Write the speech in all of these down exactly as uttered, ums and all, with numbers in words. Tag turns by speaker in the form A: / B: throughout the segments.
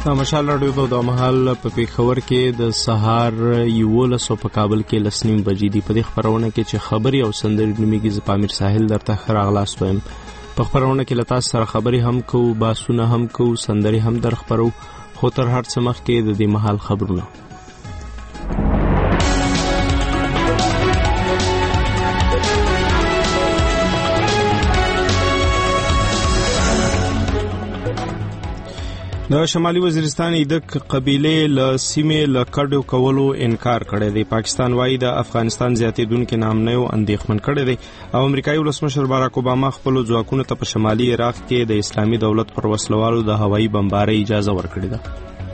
A: مشال راډیو د مهال په پیښور کې د سهار یولس په کابل کې لسنیم بجې دي. په دې خبرونه کې چې خبري او سندري نوميږي ز پامیر ساحل درته خراغلاس وایم. په خبرونه کې لتا سره خبري هم کو، باسونه هم کو، سندري هم در خبرو، خو تر هر څه مخ کې د دې مهال خبرونه. د شمالي وزیرستان ایدک قبیله له سیمې له کډو کولو انکار کړی دی. پاکستان وايي د افغانستان زیاتېدونکو نامنیو اندېښمن کړی دی او امریکایي ولسمشر باراک اوباما خپل ځواکونو ته په شمالي عراق کې د اسلامي دولت پر وسلوالو د هوایي بمبارۍ اجازه ورکړې ده.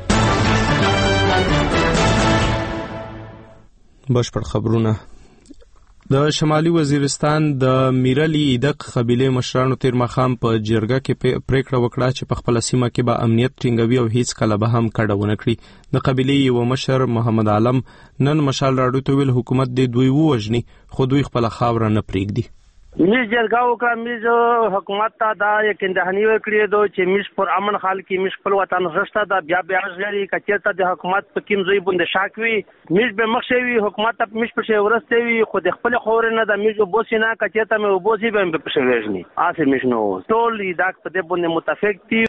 A: بشپړ خبرونه. د شمالي وزیرستان د میرلی ایدک قبیله مشرانو تیر مخام په جرګه کې پریکړه وکړه چې په خپل سیمه کې به امنیت ټینګوي او هیڅ کله به هم کډه ونه کړي. د قبیله یو مشر محمد عالم نن مشال راډیو ته ویل حکومت د دوی ووجني خو دوی خپل خاور نه پریږدي.
B: میز جرګه وکړه، میز حکومت ته دا یقین دهنی وکړي دو چې میز پر امن حال کې میز خپل وطن غشته دا بیا بیا غړي کچېته د حکومت په کیم زوی بوند شاکوي میز به مخشوي حکومت ته میز په شی ورسته وي خو د خپل خور نه د میز بوسینا کچېته مې وبوسي به په شی وژني اسه میز نو ټول دا په دې باندې متفق دي.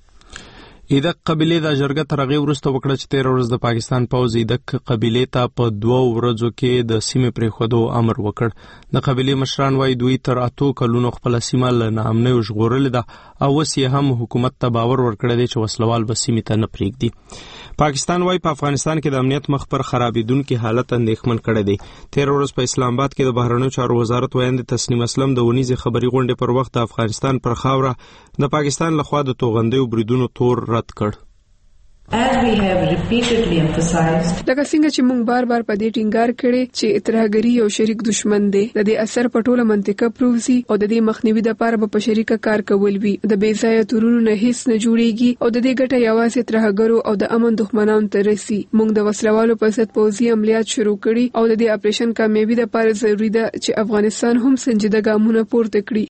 A: ایدک قبیله د جرګه تر هغې وروسته وکړه چې تېره ورځ د پاکستان پوځ ایدک قبیلې ته په دوو ورځو کې د سیمې پرېښودو امر وکړ. د قبیلې مشران وایي دوی تر اتو کلونو خپله سیمه له ناامنیو ژغورلې ده او اوس یې هم حکومت ته باور ورکړی دی چې وسلوال به سیمې ته نه پرېږدي. پاکستان وایي په افغانستان کې د امنیت مخ پر خرابېدونکي حالت اندېښمن کړی دی. تېره ورځ په اسلام آباد کې د بهرنیو چارو وزارت ویاندې تسنیم اسلم د اونیزې خبري غونډې پر وخت د افغانستان پر خاوره د پاکستان لخوا د توغندیو بریدونو تور رد کړ.
C: As we have repeatedly emphasized,
D: لکه څنګه چې موږ بار بار په دې ټینګار کړي چې ترهګري یو شریک دشمن دی، د دې اثر په ټوله منطقه پروزي او د دې مخنیوي لپاره به په شریکه کار کول وي. د بې ځایه تورونو نه هیڅ نه جوړیږي او د دې ګټه یوازې ترهګرو او د امن دښمنانو ته رسي. موږ د وسلوالو په ضد پوځي عملیات شروع کړي او د دې اپریشن کامیابی لپاره ضروری ده چې افغانستان هم سنجیده ګامونه پورته کړي.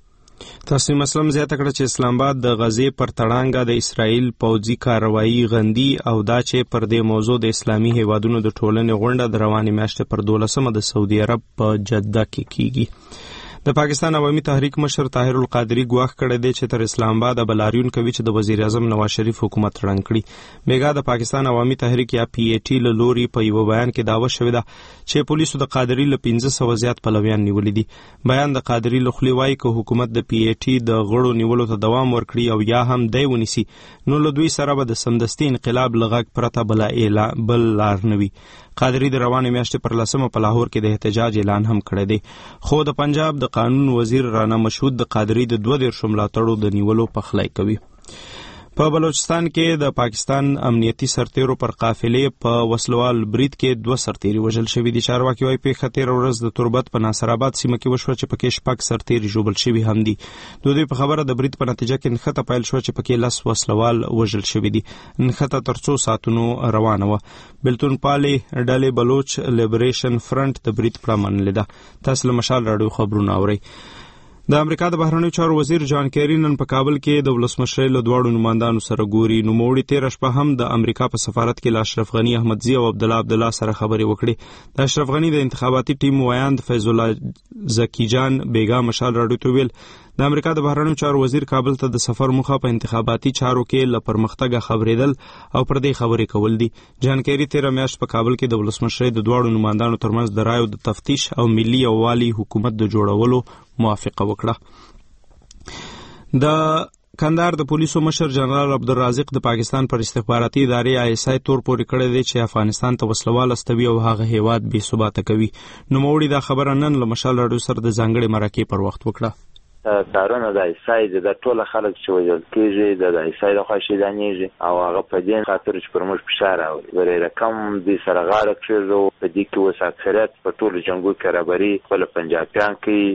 A: تسنیم اسلم زیاته کړه چې اسلام آباد د غزې پر تړانګه د اسرائیل پوځي کاروایی غندي او دا چې پر دې موضوع د اسلامي هیوادونو د ټولنې غونډه د روانې میاشتې پر دولسمه د سعودي عرب په جده کې کیږي. د پاکستان عوامي تحریک مشر طاهر القادری ګواښ کړی دی چې تر اسلام آباد به لاریون کوي چې د وزیر اعظم نواز شریف حکومت ړنګ کړي. بیګا د پاکستان عوامي تحریک یا پی ای ټی له لوري په یو بیان کې دعوه شوې ده چې پولیسو د قادری له پنځه سوه زیات پلویان نیولي دي. بیان د قادری له خولې وایي که حکومت د پی ای ټی د غړو نیولو ته دوام ورکړي او یا هم دی ونیسي نو له دوی سره به د سمدستي انقلاب له غږ پرته بله بل لار نه وي. قادری د روانې میاشتې پر لسمه په لاهور کې د احتجاج اعلان هم کړی دی. خو د پنجاب د قانون وزیر رانا مشهود د قادری د دوه دېرشو ملاتړو د نیولو پخلی کوي. په بلوچستان کې د پاکستان امنیتي سرتیرو پر قافلې په وسلوال برید کې دوه سرتیري وژل شوي دي. چارواکي وایي پیښه تېره ورځ د تربت په ناصر آباد سیمه کې وشوه چې پکې شپږ سرتیري ژوبل شوي هم دي. د دوی په خبره د برید په نتیجه کې نښته پیل شوه چې پکې لس وسلوال وژل شوي دي. نښته تر څو ساعتونو روانه وه. بلتون پالې ډلې بلوچ لیبریشن فرنٹ د برید پړه منلې ده. تاسو له مشال راډیو خبرونه اورئ. د امریکا د بهرنیو چارو وزیر جان کیری نن په کابل کې د ولسمشر له دواړو نمائندانو سره ګوري. نوموړي تېره شپه هم د امریکا په سفارت کې له اشرف غني احمدزي او عبدالله عبدالله سره خبرې وکړې. د اشرف غني د انتخاباتي ټیم ویاند فیض الله زکی جان بیګا مشال راډیو ته ویل د امریکا د بهرنیو چارو وزیر کابل ته د سفر موخه په انتخاباتي چارو کې له پرمختګه خبرېدل او پر دې خبرې کول دي. جان کیری تېره میاشت په کابل کې د ولسمشر د دواړو نمائندانو ترمنځ د رایو د تفتیش او ملي یووالي حکومت د جوړولو موافقه وکړه. د کندهار د پولیسو مشر جنرال عبدالرازق د پاکستان پر استخباراتي ادارې آی اس آی تور پورې کړی دی چې افغانستان ته وسلوال استوي او هغه هیواد بې ثباته کوي. نوموړي دا خبره نن له مشال راډیو سره د ځانګړې مرکې پر وخت وکړه.
E: کارونه د ایسای د ټوله خلک چې وژل کېږي د ایسای لخوا شهیدانېږي او هغه په دې خاطر چې پر موږ فشار راوړي ورې رقم دې سره غاړه کېږدو په دې کې اوس اکثریت په ټولو جنګو کې رهبري خپله پنجابیان کوي.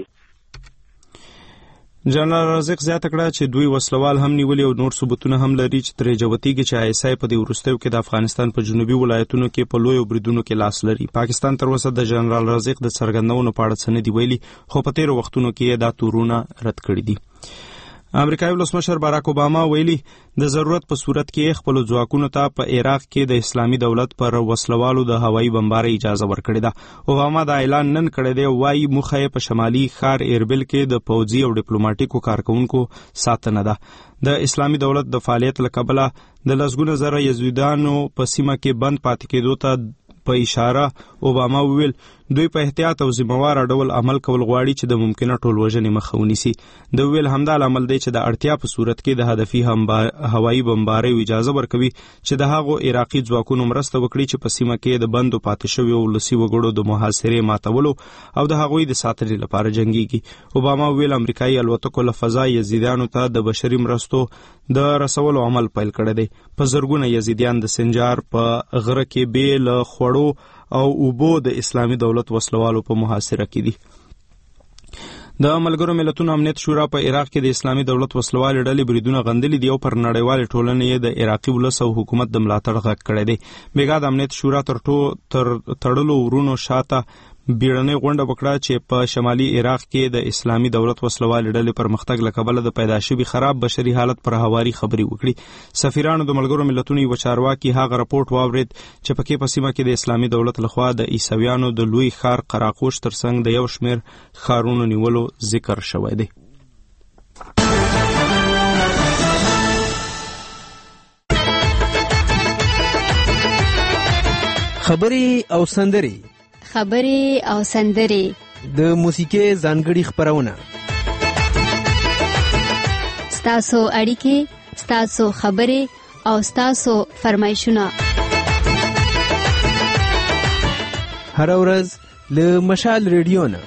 A: جنرال رازق زیاته کړه چې دوی وسلوال هم نیولي او نور ثبوتونه هم لري چې ترې جوتېږي چې آی اس آی په دې وروستیو کې د افغانستان په جنوبي ولایتونو کې په لویو بریدونو کې لاس لري. پاکستان تر اوسه د جنرال رازق د څرګندونو په اړه څه نه دي ویلي خو په تېرو وختونو کې یې دا تورونه رد کړي دي. امریکایي ولسمشر باراک اوباما ویلي د ضرورت په صورت کې خپل ځواکونو ته په عراق کې د اسلامي دولت پر وسلوالو د هوایي بمبارۍ اجازه ورکړې ده. اوباما دا اعلان نن کړی دی، وایي موخه په شمالي ښار اربیل کې د پوځي او ډیپلوماټیکو کارکونکو ساتنه ده. د اسلامي دولت د فعالیت له کبله د لسګونه زره یزیدانو په سیمه کې بند پاتې کېدو ته په اشاره اوباما وویل دوی په احتیاط او ذمہوار ډول عمل کول غواړي چې د ممکنه ټولوژنې مخه ونیسي. د ویل همدا عمل دی چې د اړتیا په صورت کې د هدفي هوایي بمبارۍ اجازه ورکوي چې د هغو عراقي ځواکونو مرسته وکړي چې په سیمه کې د بندو پاتې شویو ولسي وګړو د محاصرې ماتولو او د هغوی د ساتنې لپاره جنګیږي. اوباما ویل امریکایي الوتکو له فضا یزیدانو ته د بشري مرستو د رسولو عمل پیل کړی دی. په زرګونه یزیدیان د سنجار په غره کې بې له خوړو او اوبو د اسلامي دولت وسلوالو په محاصره کې دي. د ملګرو ملتونو امنیت شورا په عراق کې د اسلامي دولت وسلوالې ډلې بریدونه غندلي دي او پر نړیوالې ټولنې د عراقي ولس او حکومت د ملاتړ غږ کړی دی. بیګا د امنیت شورا تر تر تړلو ورونو شاته بیړنۍ غونډه وکړه چې په شمالي عراق کې د اسلامي دولت وسلوالې ډلې پرمختګ له کبله د پیدا شوي خراب بشري حالت پر هواري خبرې وکړي. سفیرانو د ملګرو ملتونو یو چارواکي هغه راپورټ واورید چې پکې په سیمه کې د اسلامي دولت لخوا د عیسویانو د لوی ښار قراقوش ترڅنګ د یو شمېر ښارونو نیولو ذکر شوی دی.
F: خبرې او سندرې
G: خبرې او سندرې
F: د موسیقۍ ځانګړي خپرونه،
G: ستاسو اړیکې، ستاسو خبرې او ستاسو فرمایشونه
F: هر ورځ له مشال ریډیو نه.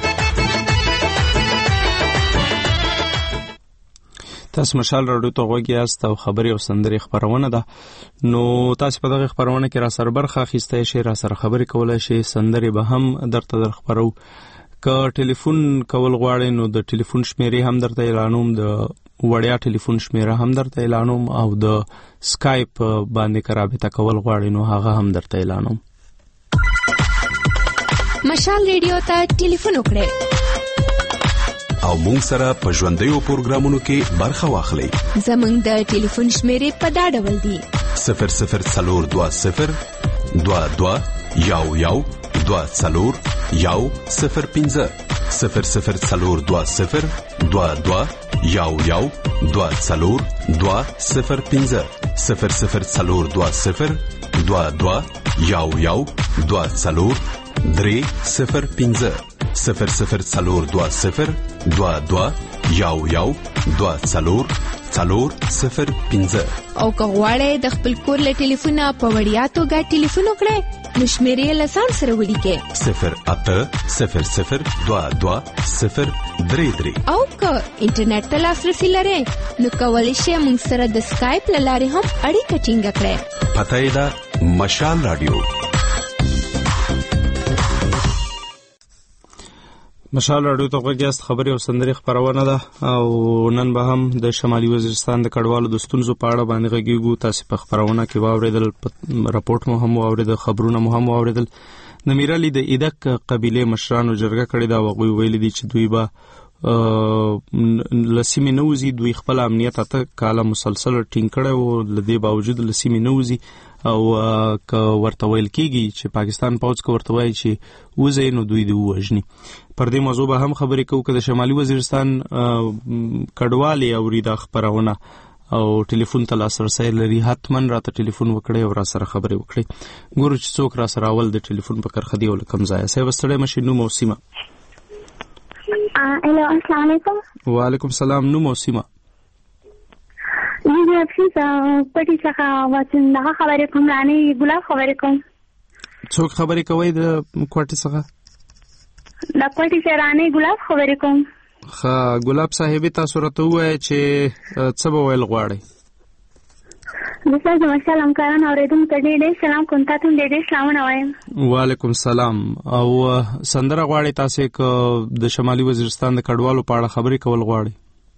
A: تاسو مشال راډیو ته غوږ یاست او خبرې او سندرې خپرونه ده. نو تاسو په دغه خپرونه کې را سره برخه اخیستی شئ، را سره خبرې کولی شئ، سندرې به هم درته در خپرو. که ټلیفون کول غواړئ نو د ټلیفون شمیرې هم درته اعلانوم، د وړیا ټلیفون شمیره هم درته اعلانوم، او د سکایپ باندې که رابطه کول غواړئ نو هغه هم درته اعلانوم.
G: مشال ریډیو ته ټلیفون وکړئ
H: او مونږ سره په ژوندیو پروګرامونو کې برخه واخلئ.
G: زمونږ د ټلیفون شمیرې په دا ډول دي:
H: صفر صفر څلور دوه صفر دوه دوه یو یو دوه څلور یو صفر پنځه صفر صفر څلور دوه صفر دوه دوه یو یو دوه څلور دوه صفر پنځه صفر صفر څلور دوه صفر دوه دوه یو یو دوه څلور درې صفر پنځه صفر صفر څلور دوه صفر دوه دوه یو یو دوه څلور څلور صفر پنځه.
G: او که غواړئ د خپل کور له ټلیفونه په وړیا توګه ټلیفون وکړئ نو شمیرې له ځان سره ولیکئ:
H: صفر اته صفر صفر دوه دوه صفر درې درې.
G: او که انټرنیټ ته لاسرسي لرئ نو کولی شئ موږ سره د سکایپ له لارې هم اړیکه ټینګه کړئ.
H: پته یې ده مشال راډیو.
A: مشال راډیو ته غوږ یاست، خبرې او سندرې خپرونه ده او نن به هم د شمالي وزیرستان د کډوالو د ستونزو په اړه باندې غږیږو. تاسې په خپرونه کې واورېدل، راپورټ مو هم واورېدل، خبرونه مو هم واورېدل. د میرالي د ایدک قبیلې مشرانو جرګه کړې ده او هغوی ویلي دي چې دوی به له سیمې نه وځي. دوی خپل امنیت اته کاله مسلسل ټینګ کړی و، له دې باوجود له سیمې نه وځي. او که ورته ویل کېږي چې پاکستان پوځ که ورته وایي چې وځئ نو دوی دې ووژني. پر دې موضوع به هم خبرې کوو. که د شمالي وزیرستان کډوالې اوري دا خپرونه او ټلیفون ته لاسرسی لري حتما راته ټلیفون وکړئ او را سره خبرې وکړئ. ګورو چې څوک را سره اول د ټلیفون په کرښه دی او له کوم ځایه. صاحب ستړی مشئ، نوم او سیمه.
I: الو السلام علیکم.
A: وعلیکم السلام. نوم او سیمه؟
I: زه افسوس پټی څخه واتم دغه خبرې کوم، رانه ګلاب خبرې کوم.
A: څوک خبرې کوي د کوټې څخه؟
I: د کوټې څخه رانه ګلاب خبرې کوم.
A: ښه ګلاب صاحبې، تاسو راته ووایئ چې څه به ویل غواړئ.
I: زه تاسو مشال همکاران اورېدونکو ته ډېر ډېر سلام کوم. تاسو ته ډېر ډېر سلامونه وایم.
A: وعلیکم السلام. او سندره غواړئ تاسې که د شمالي وزیرستان د کډوالو په اړه خبرې کول غواړئ؟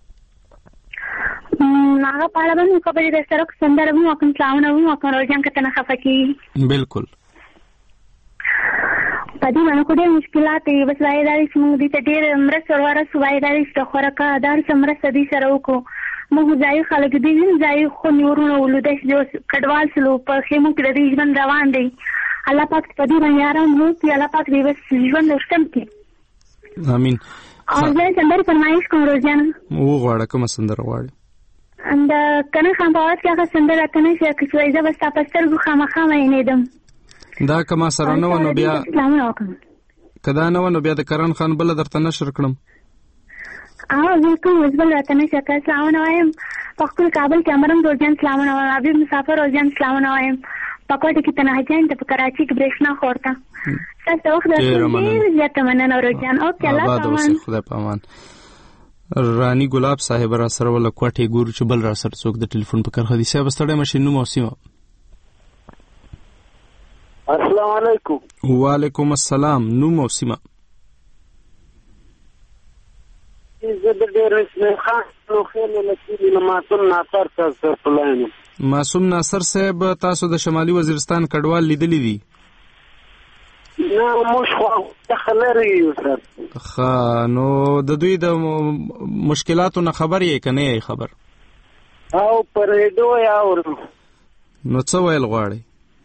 I: هغه په اړه به مو خبرې در سره سندره به مو وکړم، سلامونه به مو وکړم، روژان که ته نه خفه کېږي.
A: بلکل.
I: په په دې باندې خو ډېر مشکلات دي. بس وایي دا دی چې موږ دې ته ډېر مرسته ورسو، وایي دا دی چې د خوراکه دا څه مرسته دې سره وکړو. موږ ځایي خلک دي هم ځایي خو نیورونه ولو داسې جو کډوال سلو په خیمو کې د دې ژوند روان دی. الله پاک په دې باندې آرام وکړي، الله پاک دې بس ژوند وشتم کړي.
A: امین.
I: او زه سندرې فرمایش کوم روزانه.
A: وغواړه کومه سندره غواړې؟
I: اند کنه خام په اواز کې هغه سندره کنه چې کښوي زه بس تاسو سترګو خامخا وینېدم.
A: دا کما سره نو نو بیا کدا نو نو بیا د کرن خان بل درته نشر کړم.
I: اه بالکل وزبل راته نشه که سلام وایم. په خپل کابل کې امرم روزان سلام وایم، ابي مسافر روزان سلام وایم. پکوټه کې تنه جان ته په کراچي کې برېښنا خورته. تاسو وخت درته زیاته مننه روزان. او کله تمام
A: خدای پامان. رانی ګلاب صاحب را سره ول کوټه ګور چې بل را سره څوک د ټلیفون په کار خدي صاحب ستړی ماشین نو موسیما.
J: السلام علیکم.
A: وعلیکم السلام. نو موسیما
J: زه د ډېر اسمه خان نو خیل لکه معصوم ناصر تاسو پلاینو.
A: معصوم ناصر صاحب تاسو د شمالي وزیرستان کډوال لیدلی دي؟
J: نه موږ خو دخل لري سر.
A: خا نو د دوی د مشکلاتو نه خبر یې کنه یې خبر؟
J: او پر ریډیو یا اورم.
A: نو څه ویل غواړي؟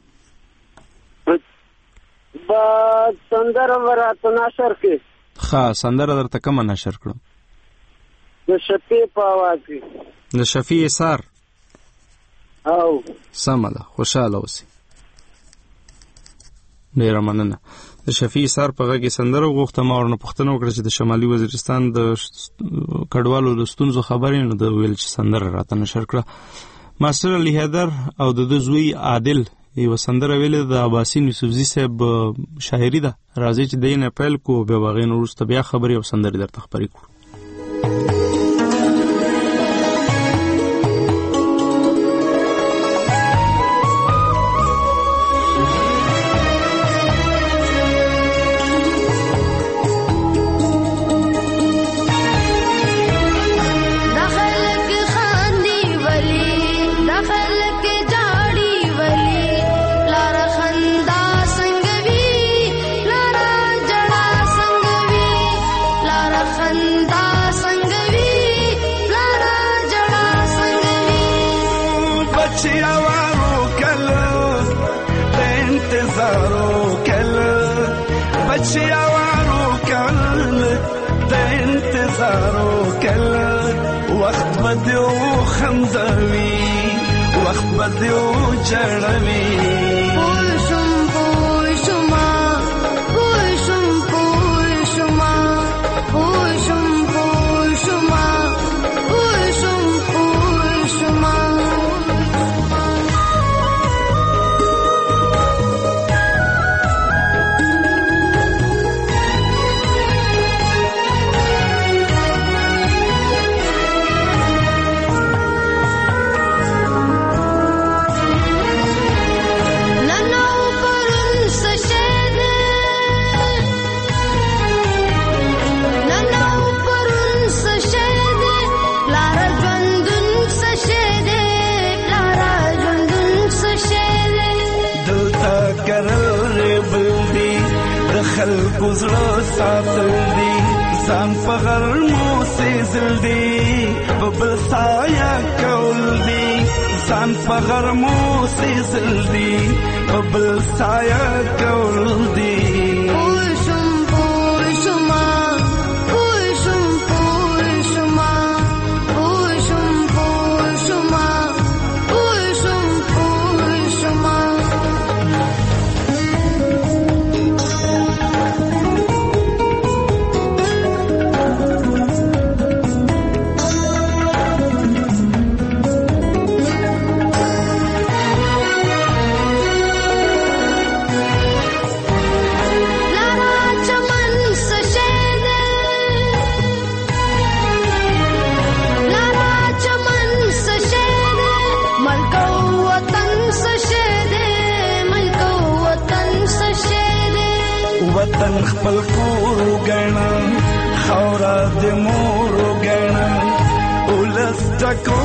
J: با سندره ورته نشر کې.
A: خا سندره درته کوم نشر کړم؟
J: د شفیع په आवाज کې.
A: د شفیع سار.
J: او
A: سماله خوشاله اوسئ. ډیره مننه. د شفیع سار په غږ سندره غوښته ما ورنه پوښتنه وکړه چې د شمالي وزیرستان د کډوالو د ستونزو خبرې نو د ویل چې سندره راته نشر کړه. ماستر علي حیدر او د زوی عادل یو سندره ویلې د عباسین یوسفزي صاحب شاعري ده. راځي چې دینه پیل کو بیا واغې نو وروسته بیا خبرې او سندرې درته خبرې کړو.
K: وخت بدیو چړوي
L: پوشم پوشما پوشم پوشما پوشم پوشما پوشم پوشما
K: خلکو زړه ساتل دي ځان په غرمو سېزل دي ببل سایه کول دي ځان په غرمو سېزل دي ببل سایه کول دي وطن خپل کور وګڼه خاوره د مور وګڼه ولس ټکو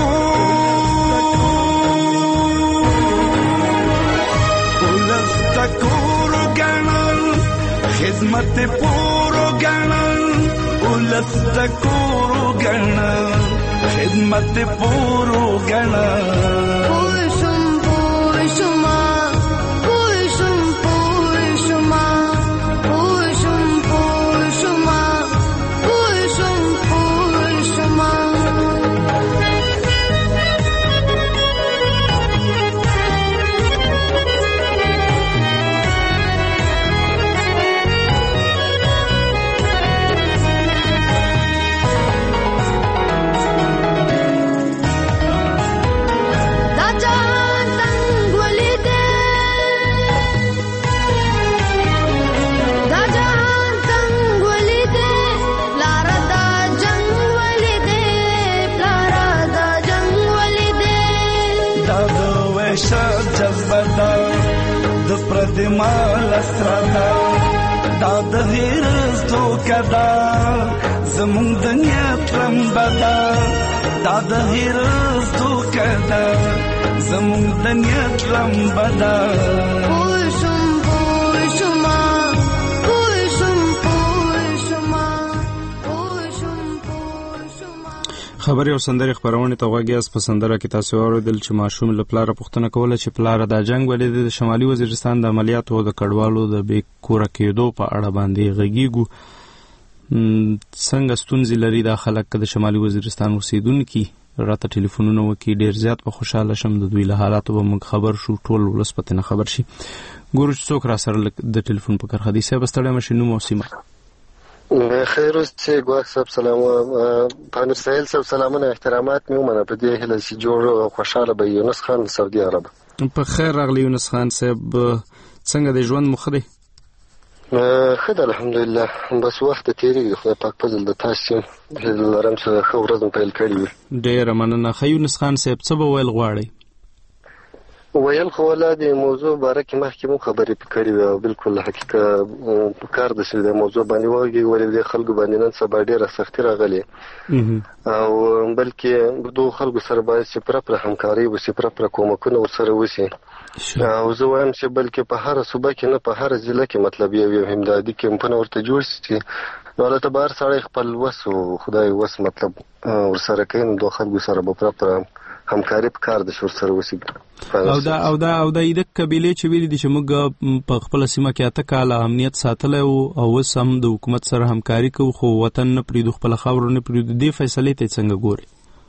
K: ولس ټکور وګڼه خدمت پورو گنا ولس تکورو گنا خدمت پورو گنا
L: پوشم پوشما پوشم پوشما پوشم پوشما پوشم پوشما
K: پردمال استرادا دا د هیرز دوکدا زمون دنیا ترمبدا دا د هیرز دوکدا زمون دنیا ترمبدا
L: پوشم پوشما پوشم پوشما پوشم پوشما
A: خبري او سندري خبرونه ته وګیاس په سندره کې تاسو اوریدل چې ماشوم له پلاره پوښتنه کوله چې پلاره د جنگ ولې د شمالي وزیرستان د عملیاتو او د کډوالو د بې کوره کېدو په اړه باندې غږیږو. څنګه ستونزې لري دا خلک د شمالي وزیرستان اوسیدونکي راته ټلیفونونه وکړي ډېر زیات په خوشاله شم د دوی له حالاتو به موږ خبر شو ټول ولس په نه خبر شي. ګورو چې څوک را سره د ټلیفون په کرخه دي صاحب ستړی مشي نوم او سیمه
M: خیر اوسې ګواښ صاحب سلام پامیر سهیل صاحب سلامونه احترامات مې ومنه په دې هیله چې جوړ او خوشاله به یونس خان سعودي عرب.
A: په خیر راغلی یونس خان صاحب څنګه د ژوند مخ دی؟
M: ښه ده الحمدلله بس وخت تېرېږي خدای پاک فضل د تاسو لرم چې ښه ورځ مو پیل کړې وي.
A: ډېره مننه. ښه یونس خان صاحب څه به ویل غواړئ؟
M: ویل خو ولا د موضوع باره کې مخکې مو خبرې کړې وې او بالکل حقیقت په کار ده چې د موضوع باندې وږي ولې د خلکو باندې نن سبا ډېره سختي راغلې او بلکې دوه خلکو سره باید چې پوره پوره همکاري وشي پوره پوره کومکونه ورسره وشي او زه وایم چې بلکې په هره صوبه کې نه په هره ضلع کې مطلب یو یو امدادي کمپونه ورته جوړ شي نو هلته بهر سړی خپل وس او خدای وس مطلب ورسره کوي نو دوه خلکو سره به پوره پوره همکاري په کار د شور سره وسی.
A: او دا او دا او د ایده قبیله چې ویل دي چې موږ په خپل سیمه کې اته کاله امنیت ساتلی او اوس هم د حکومت سره همکاري کوو خو وطن نه پرېږدو خپله خاوره نه پرېږدو دې فیصلې ته څنګه ګوري؟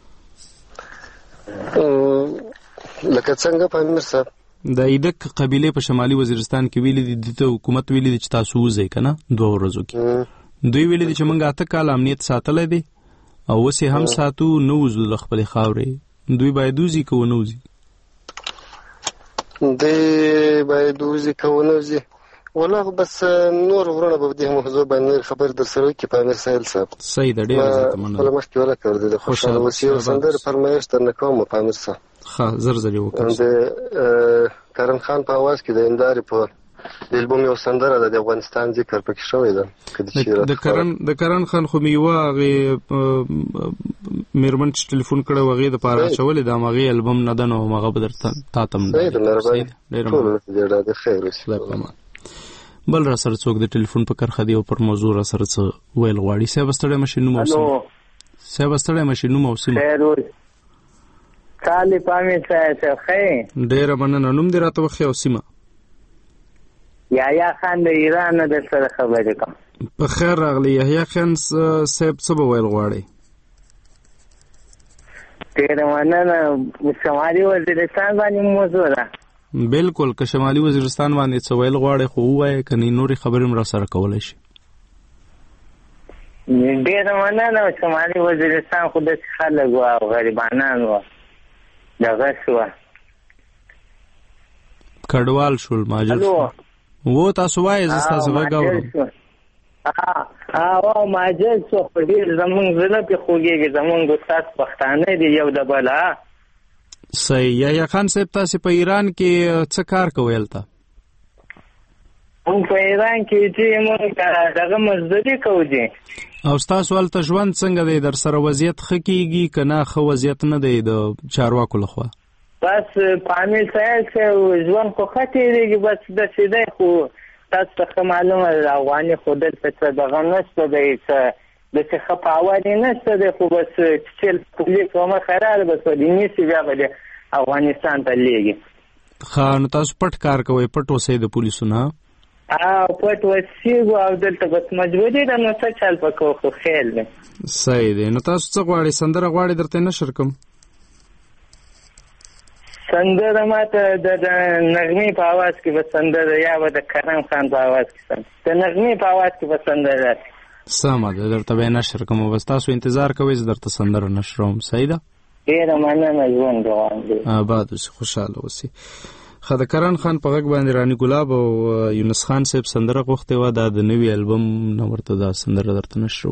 M: لکه څنګه پامیر صاحب
A: د ایده قبیله په شمالي وزیرستان کې ویل دي دته حکومت ویل دي چې تاسو وځئ که نه دوه ورځو کې دوی ویل دي چې موږ اته کاله امنیت ساتلی دی او اوس هم ساتو نه وځو له خپلې خاورې دوی باید وځي که ونه وځي؟
M: دوی باید وځي که ونه وځي والله بس نور ورونه به په دې موضوع باندې خبر در سره وکړي پامیر سهیل صاحب.
A: صحیح ده ډېره زیاته مننه.
M: خپله مخکې ولکه د خوشحاله وسي او سندرې فرمایش درنه کوم پامیر صاحب.
A: ښه زر زر یې وکړه.
M: د کرم خان په اواز کې د هندارې په د البوم یو سندره ده د افغانستان ذکر پکې شوی ده
A: د کرن د کرن خان خو میوه هغې مېرمن چې ټلیفون کړی و هغې دپاره اچولې ده همغې البم نه ده نو همغه به درته تا ته هم بل را سره څوک د ټلیفون په کرښه دی او پر موضوع را سره څه ویل غواړي. صاحب ستړی مشي نوم او سیمه صاحب ستړی مشي نوم او سیمه
N: کالې پامیر صاحب ښه
A: ډېره مننه. نوم دې راته وښیه او سیمه؟
N: یحیی خان د ایران نه در سره خبرې کوم.
A: په خیر راغلی یحیی خان صاحب څه به ویل غواړئ؟
N: ډېره مننه. شمالي وزیرستان باندې موضوع ده
A: بالکل که شمالي وزیرستان باندې څه ویل غواړئ خو ووایئ که نه نورې خبرې هم را سره کولی شي.
N: ډېره مننه. شمالي وزیرستان خو داسې خلک وو او غریبانان وو دغه شوه
A: کډوال شول ماجر و تاسو وایئ زه ستاسو غږ اورم.
N: او ماجر شو خو ډېر زمونږ زړه پرې خوږېږي زمونږ استاد پښتانه دي یو د بل.
A: صحیح. یحیی خان صاحب تاسې په ایران کې څه کار کوئ هلته؟
N: موږ په ایران کې چې موږ دغه مزدوري کوو دي.
A: او ستاسو هلته ژوند څنګه دی در سره وضعیت ښه کېږي که نه ښه وضعیت نه دی د چارواکو لخوا؟
N: بس پامیر صاحب ژوند خو ښه تېرېږي بس داسې دی خو تاسو ته معلومه ده افغاني خو دلته څه دغه نشته دی څه داسې ښه پاور یې نشته دی خو بس چې پولیس ومه خراب بس ودې نیسي بیا به د افغانستان ته لیږي.
A: ښه نو تاسو پټ کار کوئ پټ اوسئ د پولیسو نه
N: او پټ وسیږو او دلته بس مجبوري ده نو څه چل په کوو خو خیر دی.
A: صحیح دی. نو تاسو څه غواړئ سندره غواړئ درته نشر کوم؟
N: سندره ماته د نغمې په اواز کې به سندره یا به د کرم خان په اواز کې سندره د نغمې په اواز کې به سندره
A: سمه ده درته به نشر کوم بس تاسو انتظار کوئ زه درته سندره نشروم. صحیح ده
N: ډېره مننه ژوند روان دی
A: آباد اوسئ خوشحاله اوسئ. ښه د کرن خان په غږ باندې رانی ګلاب او یونس خان صاحب سندره غوښتې وه دا د نوي البم نه ورته دا سندره درته نشرو.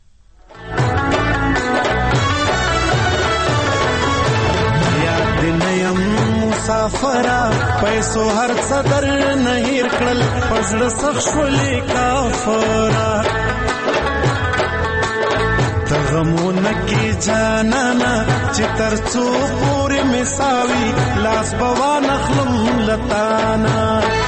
K: مسافرا پیسو هر صدر نهیر کړل پزړه سخت شولې کافرا تغمونه کې جانانا چې ترڅو پورې مساوي لاس بوا نخلم لتانا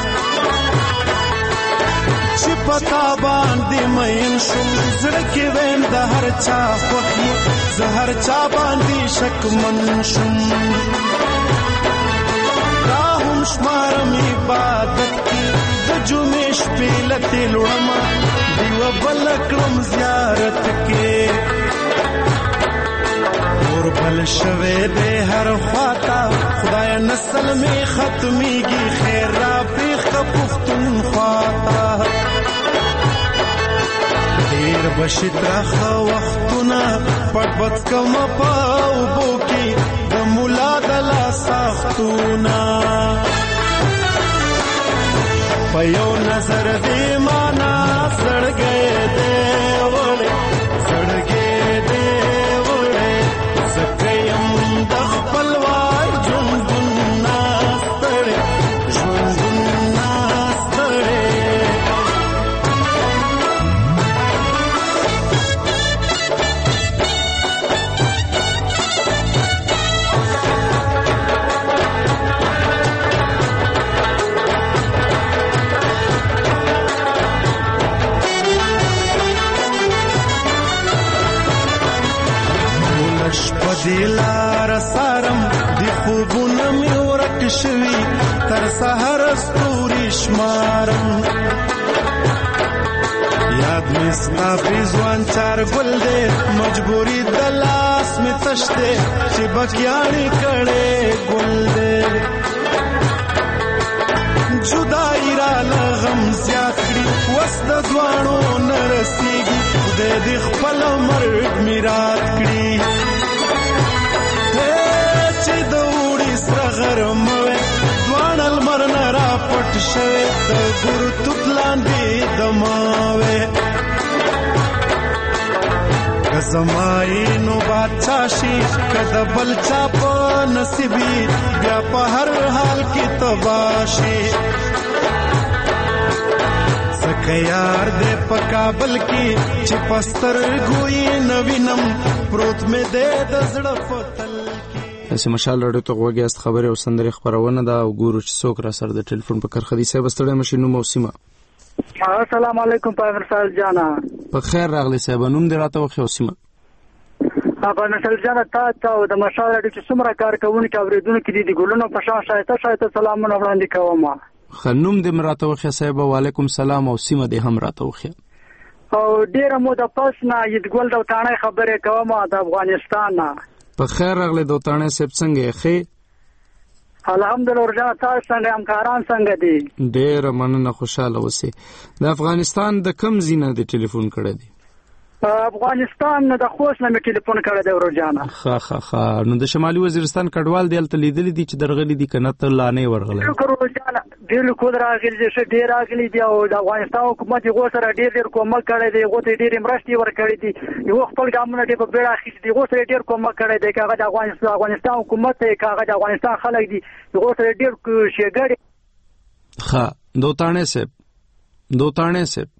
K: چې پتا باندې مین شم زړه کې وین د هر چا خوښي زهر چا باندې شک من شم راهم شمارم عبادت کی د جمعې شپې لته لوړما دیو بل کړم زیارت کې اور بل شوه دې هر خواتا خدای نسل می ختميږي خیر را پیخ پختون خواتا ډیر بشترخ وختونه پټ پټ کوم پاو بوکي د مولا د لا سختونه په یو نظر دې معنا سړګې دې وړې سړګې دې وړې زکیم د خپل وای ژوندون ناستړې ژوندون ناستړې دلار سارم دی خوبونه می ورک شوی تر سحر ستوري شمارم یاد می ستا پیزوان چار گل دے مجبوری دلاس می تشتے چی بکیانی کڑے گل دے جدائی را لغم زیاد کری وسط دوانو نرسیگی خدای دی خپل مرگ میرات کری چې د وړي سره غرموي دوان المر نه را پټ شوي د ګور توت لاندې دماوي زمای نو بادشاہ شي کده بل چا په نصیبي بیا په هر حال کې تباشي سکه یار دې په کابل کې چې پستر ګوي نوینم پروت مې دې د زړه پتل
A: اسې مشال راډیو ته غوږی است خبرې او سندرې خپرونه ده او ګورو چې څوک را سره د ټلیفون په کرخدي صاحب ستړی مشي نوم او سیمه.
O: السلام علیکم پیغمبر صاحب جانا
A: په خیر راغلی صاحب نوم دې راته وخی او سیمه.
O: په نسل جانا تا ته د مشال راډیو چې څومره کار کوونکي اوریدونکو دي د ګلونو په شان شایسته شایسته سلامونه وړاندې کوم.
A: خنوم دې راته وخی صاحب وعلیکم سلام او سیمه دې هم راته وخی.
O: او ډیره مو د پس نه یدګل د تانه خبرې کوم د افغانستان نه.
A: په خیر راغلی دوتانه صاحب څنګه یې ښې؟
O: الحمدلله ورجا تاسو څنګه همکاران څنګه دي؟
A: ډېره مننه خوشاله اوسئ. د افغانستان د کم ځای نه د ټلیفون کړی دی؟
O: افغانستان د خوست نه مې ټلیفون کړی دی ورجانه.
A: ښه ښه ښه نو د شمالي وزیرستان کډوال دی هلته لیدلي دي چې درغلي دي که نه ته لا نه یې ورغلی؟
O: بالکل ورجانه بالکل راغلي دي ښه ډېر راغلي دي او د افغانستان حکومت هغو سره ډېر ډېر کومک کړی دی هغو ته یې ډېرې مرستې ورکړي دي هغو خپل ګامونه ډېر په بیړه اخیستي دي هغو سره یې ډېر کومک کړی دی که هغه د افغانستان حکومت دی که هغه د افغانستان خلک دي هغو سره ډېر ښېګړې.
A: ښه دوتاڼې صاحب دوتاڼې صاحب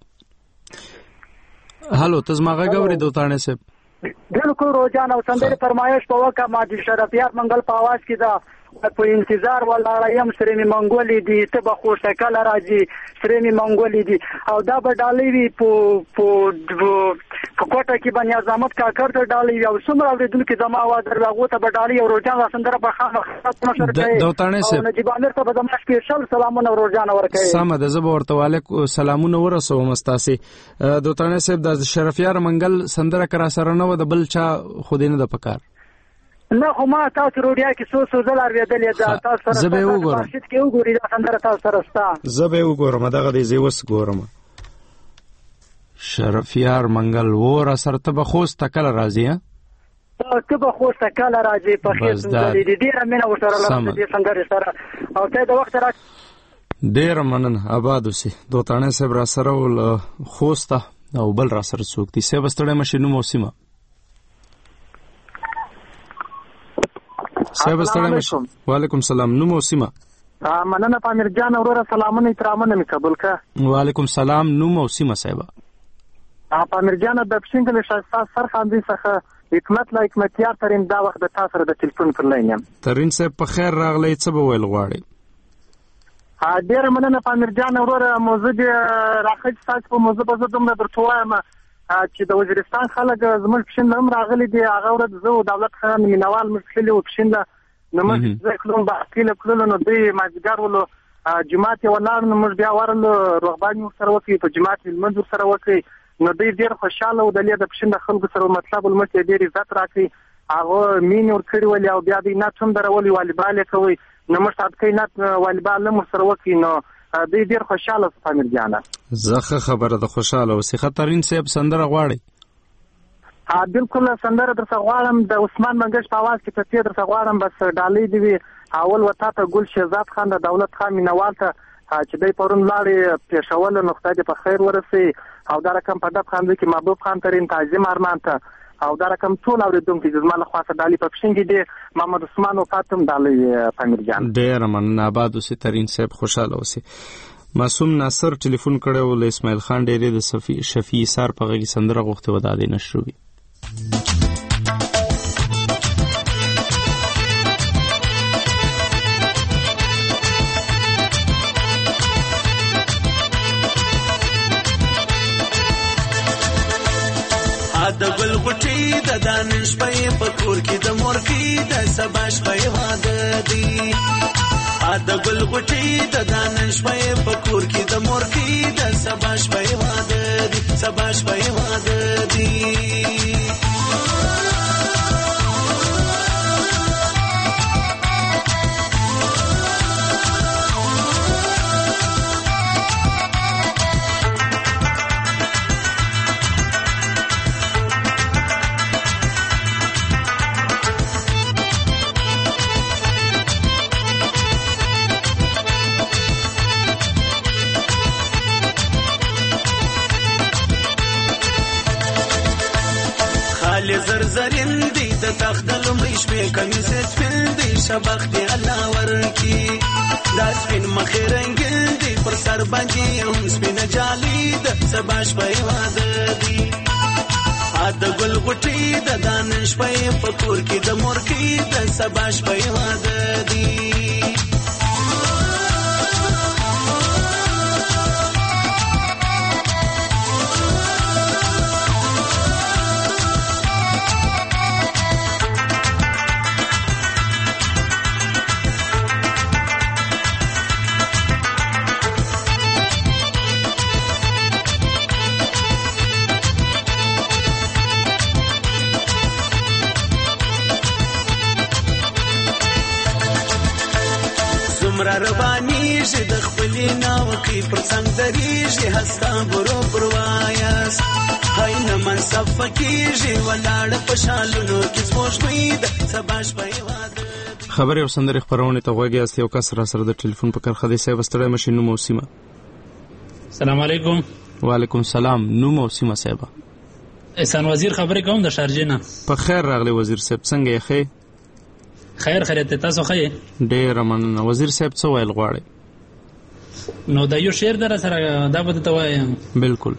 A: هلو ته زما غږ اورې دوتاڼې صاحب؟
O: بالکل روزانه او سندرې فرمایش په وکړه ما د شرفیات منګل په اواز کې دا په انتظار ولاړه یم سره مې منګولې دي ته به خو کله راځي سره مې منګولې دي او دا به ډالۍ وي په په کوټه کې به نیاز احمد کاکړ ته ډالۍ وي او څومره اورېدونکي زما اواز در هغو ته به ډالۍ او روزجان سندره به خامخا
A: دوتاڼې صاحب
O: او نجیب امیر ته به زما سپېشل سلامونه روزجان ورکوي.
A: سمه ده، زه به ورته وعلیکم سلامونه ورسوم ستاسې. دوتاڼې صاحب د شرفیار منګل سندره که را سره نه وه د بل چا خو دې نه ده په کار؟
O: نه خو ما تاسو روډیا کې څو څو ځله اورېدلې ده، تاسو سره
A: زه به یې وګورم
O: مارشید کې وګورئ دا سندره تاسو سره شته،
A: زه به یې وګورم دغه دی، زه یې اوس ګورم. شرفیار منګل و را سره ته به خوست ته کله راځې؟
O: ته به خوست ته کله راځې؟ په خیر ځلې دي ډېره مینه ورسره لرم دې سندرې سره او ته د وخت را
A: ډېره مننه، آباد اوسې. دوتاڼې صاحب را سره ول خوست او بل را سره څوک دي؟ صاحب ستړی مشې نوم او سیمه. صاحب ستړی مشې. وعلیکم سلام، نوم او سیمه.
O: مننه پامیر جان وروره، سلامونه احترامونه مې قبول کړه.
A: وعلیکم سلام، نوم او سیمه صاحب.
O: پامیر جان د پښینګل شایسته سرخاندي څخه حکمت لا حکمتیار ترین دا وخت د تاسو سره د ټلیفون پر لاین یم.
A: ترین صاحب په خیر راغلی، څه به ویل غواړئ؟
O: ډېره مننه پامیر جان وروره، موضوع دې راخج ستاسو په موضوع به زه دومره درته وایم چې د وزیرستان خلک زموږ پښین هم راغلي دي. هغه ورځ زه او دولت خان مینوال موږ تللي وو پښین له نو موږ زه کلون باقیله کلونو نو دوی مازدیګر ولو جومات یې ولاړ نو موږ بیا ورلو روغبان ورسره وکړي، په جومات یې لمونځ ورسره وکړي نو دوی ډېر خوشحاله وو. دلې د پښین د خلکو سره مطلب لمونځ یې ډېر عزت راکړي، هغه مینې ورکړي ولې او بیا دوی نعت هم درولي، والیبال یې کوئ نو موږ صادقۍ نعت والیبال هم ورسره وکړي نو دوی ډېر خوشحاله شو. پامیر جانه
A: زه ښه خبره ده، خوشحاله اوسې. خطرین صاحب سندره غواړئ؟
O: بالکل سندره درته غواړم، د عثمان منګش په اواز کې تصفیه درته غواړم، بس ډالۍ دې وي اول وتا ته ګل شهزاد خان د دولت خان مینوال ته چې دی پرون لاړې پېښول نو خدای دې په خیر ورسوي او دا رقم په ډب خاندي کې محبوب خان ترین تعظیم ارمان ته او دا رقم ټول اورېدونکي چې زما له خوا څخه ډالۍ په پښین کې دی محمد عثمان وفات هم ډالۍ پامیر جان.
A: ډېره مننه، آباد اوسې ترین صاحب، خوشحاله اوسې. معصوم ناصر ټلیفون کړی و له اسماعیل خان ډېرې د شفیع سار په غږ کې سندره غوښتې وه، دا دې نشر وي.
P: د ګل غټي د دانش په پکور کې د مورکی د سباش په واده دی، ا د ګل غټي د دانش په پکور کې د مورکی د سباش په واده دی، سباش په واده دی. زرزرین دی د تخت لمړی شپې کمیسه سپین دی شبخ دی الله ورکی دا سپین مخې رنگین دی پر سر باندې هم سپین جالی د سباش په واده دی، ا د ګل غټي د دانش په پکور کې د مورکی د سباش په واده دی. ربانی ژ د خپلې ناوکې پر څنګ درېږي هستا برو پروایاس هاي نه منصف کېږي ولاړ په شالونو کې سپوږمۍ د سباش په واده.
A: خبرې او سندرې خپرونې ته غوږ یاست. یو کس را سره د ټلیفون په کرخه دی. صاحب ستړی مشې، نوم او سیمه.
Q: سلام علیکم.
A: وعلیکم سلام، نوم او سیمه صاحب.
Q: احسان وزیر خبرې کوم د شارجې نه.
A: په خیر راغلی وزیر صاحب، څنګه یې ښې؟
Q: خیر خیریت تاسو ښه یې؟
A: ډېره مننه. وزیر صاحب څه ویل غواړئ؟
Q: نو دا یو شعر در سره دا به درته وایم.
A: بالکل.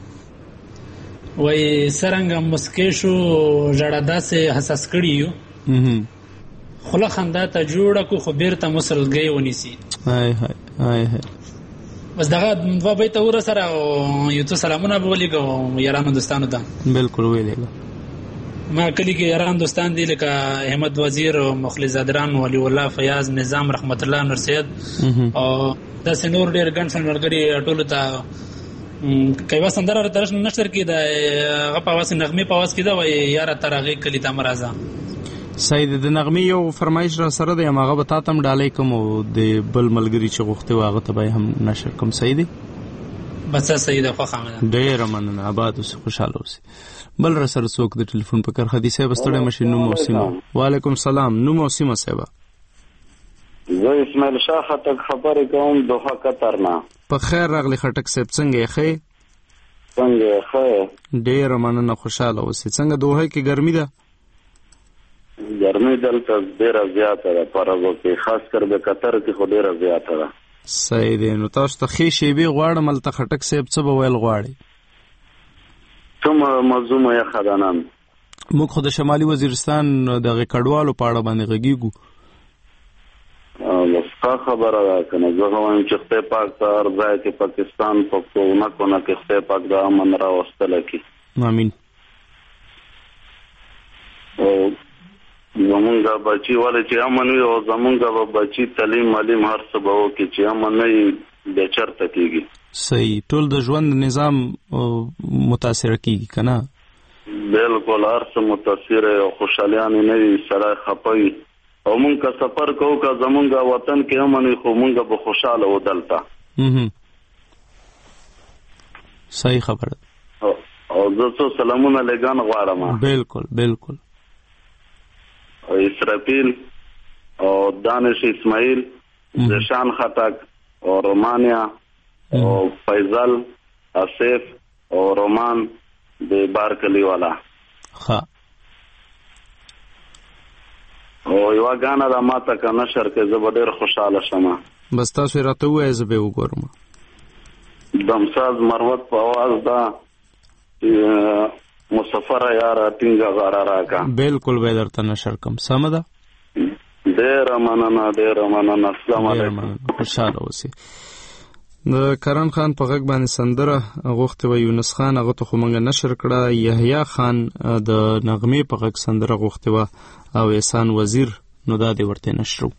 Q: وایي څرنګه مسکۍ شو ژړا داسې حساس کړي یو خوله خندا ته جوړه کو خو بیرته مسلګۍ ونیسي.
A: هاي هاي هاي هاي
Q: بس دغه دوه بیته ور سره یو څه سلامونه به ولېږو یارانو دوستانو ته.
A: بالکل ویلېږه.
Q: ما کلی کې یاران دوستان دي لکه احمد وزیر او مخلص زادران ولی الله فیاض نظام رحمت الله نور سید او داسې نور ډېر ګڼ شمېر ملګري ټولو ته که یوه سندره راته راشي نشر کړي د هغه په اواز نغمې په اواز کې ده وایي یاره تر هغې کلي ته مه راځه.
A: صحیح د نغمې یو فرمایش را سره دی هماغه به تا ته هم ډالۍ کوم او د بل ملګري چې غوښتې و هغه ته به یې هم نشر کوم. صحیح دی
Q: بس صحیح ده خوښه مې ده.
A: ډېره مننه آباد اوسې خوشحاله اوسې. بل را سره څوک د ټلیفون په کرښه دي صاحب ستړی مشي نوم او سیمه. وعلیکم سلام نوم او سیمه صاحب.
R: زه اسماعیل شاه خټک خبرې کوم دوحه قطر نه.
A: په خیر راغلی خټک صاحب څنګه یې ښه؟
R: څنګه یې ښه؟
A: ډېره مننه خوشحاله اوسې. څنګه دوحه کې ګرمي ده؟
R: ګرمي دلته ډېره زیاته ده په ورځو کې خاص کر د قطر کې خو ډېره زیاته ده.
A: صحیح دی نو تاسو ته ښې شیبې غواړم هلته خټک صاحب څه به ویل غواړئ؟
R: کومه موضوع مو یخه ده نن؟
A: موږ خو د شمالي وزیرستان دغه کډوالو په اړه باندې غږیږو.
R: ستا خبره ده که نه زه خو وایم چې خدای پاک ته هر ځای کې پاکستان په کونه کونه کې خدای پاک د امن راوستلی کړي.
A: امین.
R: او زمونږ بچي ولې چې امن وي او زمونږ به بچي تعلیم معلم هر څه به وکړي چې امن نه وي بیا چېرته کېږي.
A: صحیح ټول د ژوند نظام متاثره کېږي که نه؟
R: بالکل هر څه متاثره او خوشحالیانې نه وي سړی خفه وي او مونږ که سفر کوو که زمونږ وطن کې امن وي خو مونږ به خوشحاله وو دلته.
A: صحیح خبره ده.
R: او زه څو سلامونه لګان غواړم.
A: بالکل بالکل.
R: اسرافیل او دانش اسماعیل زشان خټک او رومانیا او فیضل آصف او رومان د بارکلی والا.
A: ها
R: او یو غانا د ماته کا نشر کې زه به ډېر خوشاله شم.
A: بس تاسو راته وایئ زه به وګورم.
R: دمساز مروت په आवाज دا مسافر یار ټینګه غاره راکا.
A: بالکل به درته نشر کوم. سم ده.
R: ډېر مننه ډېر مننه. السلام علیکم.
A: خوشاله اوسئ. د کرن خان په غږ باندې سندره غوښتې وه یونس خان هغه ته خو موږ نشر کړه. یحیی خان د نغمې په غږ سندره غوښتې وه او احسان وزیر نو دا دې ورته نشرو.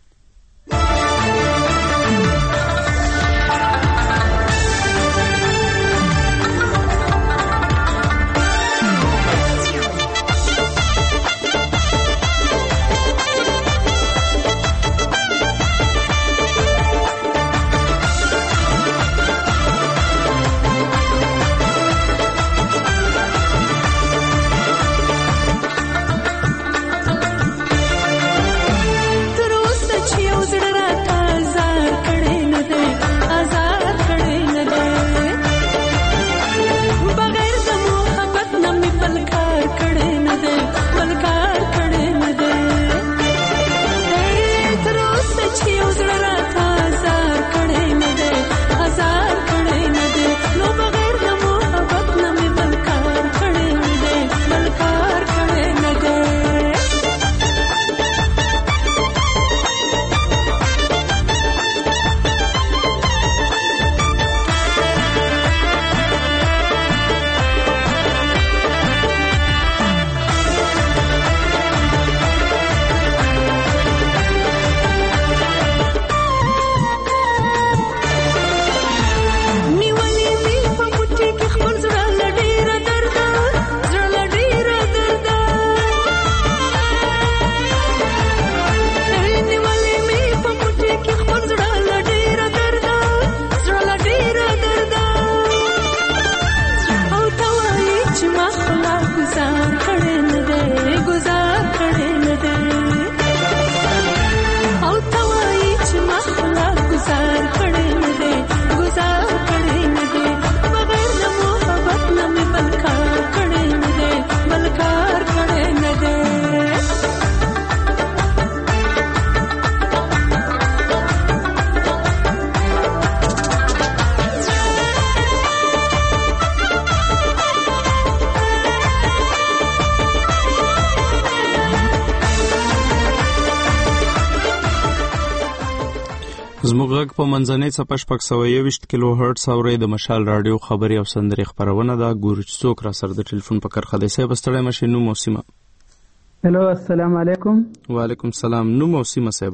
A: زموږ غږ په منځنۍ څپه شپږ سوه یوویشت کیلو هرټز اورئ. د مشال راډیو خبرې او سندرې خپرونه ده. ګورو چې څوک را سره د ټلیفون په کرښه دی. صاحب ستړی مه شئ. نوم او سیمه.
S: هلو السلام علیکم.
A: وعلیکم السلام. نوم او سیمه صاحب؟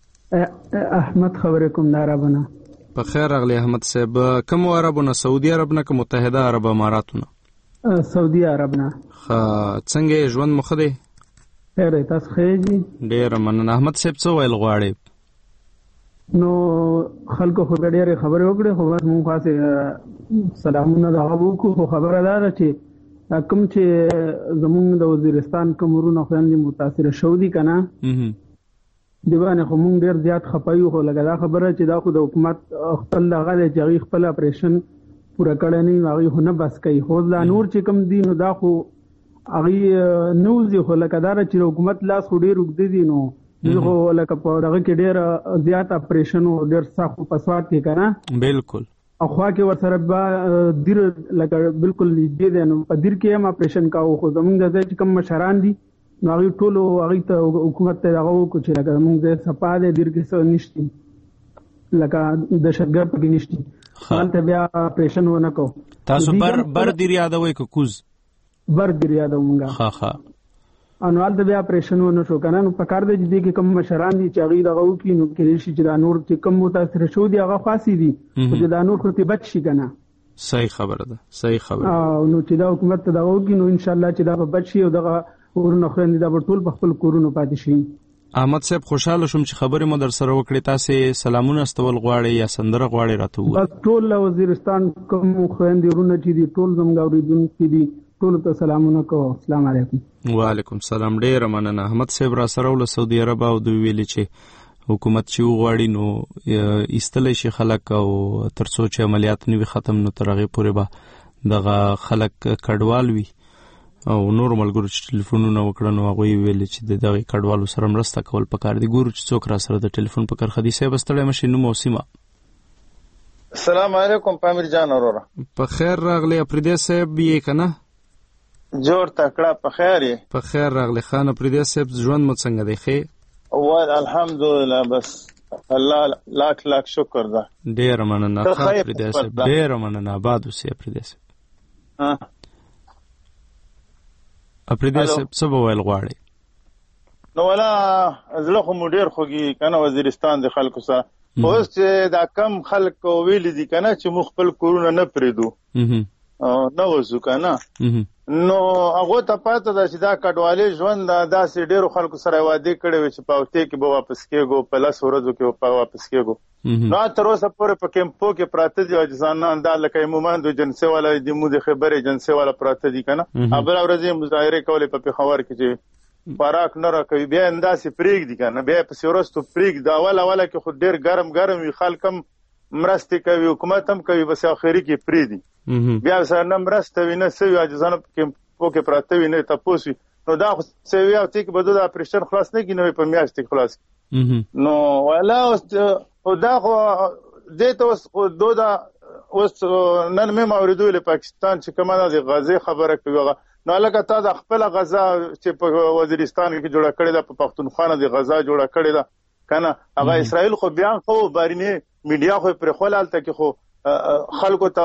S: احمد خبرې کوم د عربونه.
A: په خیر راغلی احمد صاحب. کوم عربونه؟ سعودي عرب نه که متحده عرب اماراتونه؟
S: سعودي عرب نه.
A: ښه، څنګه ژوند مو ښه دی؟
S: خیر دی، تاسو ښه یې؟
A: ډېره مننه. احمد صاحب څه ویل غواړئ؟
S: نو خلکو خو ډېرې خبرې وکړې، خو بس مونږ خاصې سلامونه دغه وکړو. خو خبره دا ده چې کوم چې زمونږ د وزیرستان کوم ورونه خویندې متاثره شوي دي که نه، د باندې خو مونږ ډېر زیات خفه یو. خو لکه دا خبره چې دا خو د حکومت خپل دغه دی چې هغوی خپل اپریشن پوره کړی نه وي، هغوی خو نه بس کوي. خو دا نور چې کوم دي نو دا خو هغوی نه وځي. خو لکه دا چې د حکومت لاس خو ډېر اوږده دي، نو خو لکه په دغه کې ډېر زیات اپریشن او ډېر سخت په سوات کې که نه،
A: بالکل
S: او خوا کې ورسره به دیر لکه بالکل نږدې دی، نو په دیر کې هم اپریشن کاوه. خو زمونږ د ځای چې کوم مشران دي نو هغوی ټولو هغوی ته حکومت ته دغه وکړو چې لکه زمونږ ځای صفا دی، دیر کې څه نشته، لکه دهشتګرد پکې نشته، هلته بیا اپریشن ونه کوو.
A: تاسو بر بر دیر یادوئ که کوز؟
S: بر دیر یادوو مونږ.
A: ښه ښه.
S: نو هلته بیا اپریشن ونه شو که نه. نو په کار دی چې دې کې کوم مشران دي چې هغوی دغه وکړي، نو کېدای شي چې دا نور چې کوم متاثره شوي دي هغه خاصې دي، خو چې دا نور خو ترې بچ شي که نه.
A: صحیح خبره ده، صحیح خبره.
S: او نو چې دا حکومت ته دغه وکړي، نو انشاءالله چې دا به بچ شي او دغه ورونه خویندې دا به ټول په خپل کورونو پاتې شي.
A: احمد صاحب خوشحاله شوم چې خبرې مو در سره وکړې. تاسې سلامونه استول غواړئ یا سندره غواړئ راته ووایئ؟
S: بس ټول وزیرستان کوم خویندې ورونه چې دي ټول زموږ اورېدونکي دي، ټولو ته سلامونه کوو. السلام علیکم.
A: وعلیکم السلام. ډېره مننه. احمد صاحب را سره له سعودي عرب او دوی ویلي چې حکومت چې وغواړي نو ایستلی شي خلک، او تر څو چې عملیات نه وي ختم نو تر هغې پورې به دغه خلک کډوال وي. او نور ملګرو چې ټلیفونونه وکړه نو هغوی ویلي چې د دغې کډوالو سره مرسته کول پکار دي. ګورو چې څوک را سره د ټلیفون په کرښه دي. صاحب ستړی مه شئ. نوم او سیمه؟
T: السلام علیکم پامیر جان وروره.
A: په خیر راغلی افریدی صاحب یې که نه؟
T: جوړ تکړه په خیر یې؟ په
A: خیر راغلی. خان افریدی صاحب ژوند مو څنګه دی؟ ښې؟
T: وال الحمدلله، بس الله لاک لاک شکر ده.
A: ډېره مننه ښه افریدی صاحب، ډېره مننه. آباد اوسئ افریدی صاحب. افریدی صاحب څه به ویل غواړئ؟
T: نو والا زړه خو مو ډېر خوږي که نه وزیرستان د خلکو سره. اوس چې دا کم خلک ویلي دي که نه چې موږ خپل کورونه نه پرېږدو، نه وځو که نه، نو هغو ته پاته ده چې دا کډوالي ژوند داسې ډېرو خلکو سره وعدې کړې وې چې په هفتې کې به واپس کېږو، په لس ورځو کې به واپس کېږو. نو تر اوسه پورې په کیمپو کې پراته دي عاجزانان، دا لکه مومند ایجنسۍ والا د مو د خبر ایجنسۍ والا پراته دي که نه. بله ورځ یې مظاهرې کولې په پېښور کې چې خوراک نه راکوي، بیا یې همداسې پرېږدي که نه، بیا یې پسې وروستو پرېږدي. اول اوله کې خو ډېر ګرم ګرم وي، خلک هم مرستې کوي، حکومت هم کوي، بس اخري کې پرېږدي. بیا سره نه مرسته وي نه څه وي، عاجزانه په کیمپو کې پراته وي، نه تپوس وي. نو دا خو څه وي هفتې کې به د اپریشن خلاص نه کړي، نه په میاشت کې خلاص کړي. نو والا اوس دا خو دې ته اوس دو دا اوس نن مې اورېدو له پاکستان چې کومه ده د غزې خبره کوي هغه. نو لکه تا د خپله غزا چې په وزیرستان کې جوړه کړې ده، په پښتونخوا نه د غزا جوړه کړې ده که نه، هغه اسرائیل خو بیان خو بارینې میډیا خو یې پرېښول، هلته کې خو خلکو ته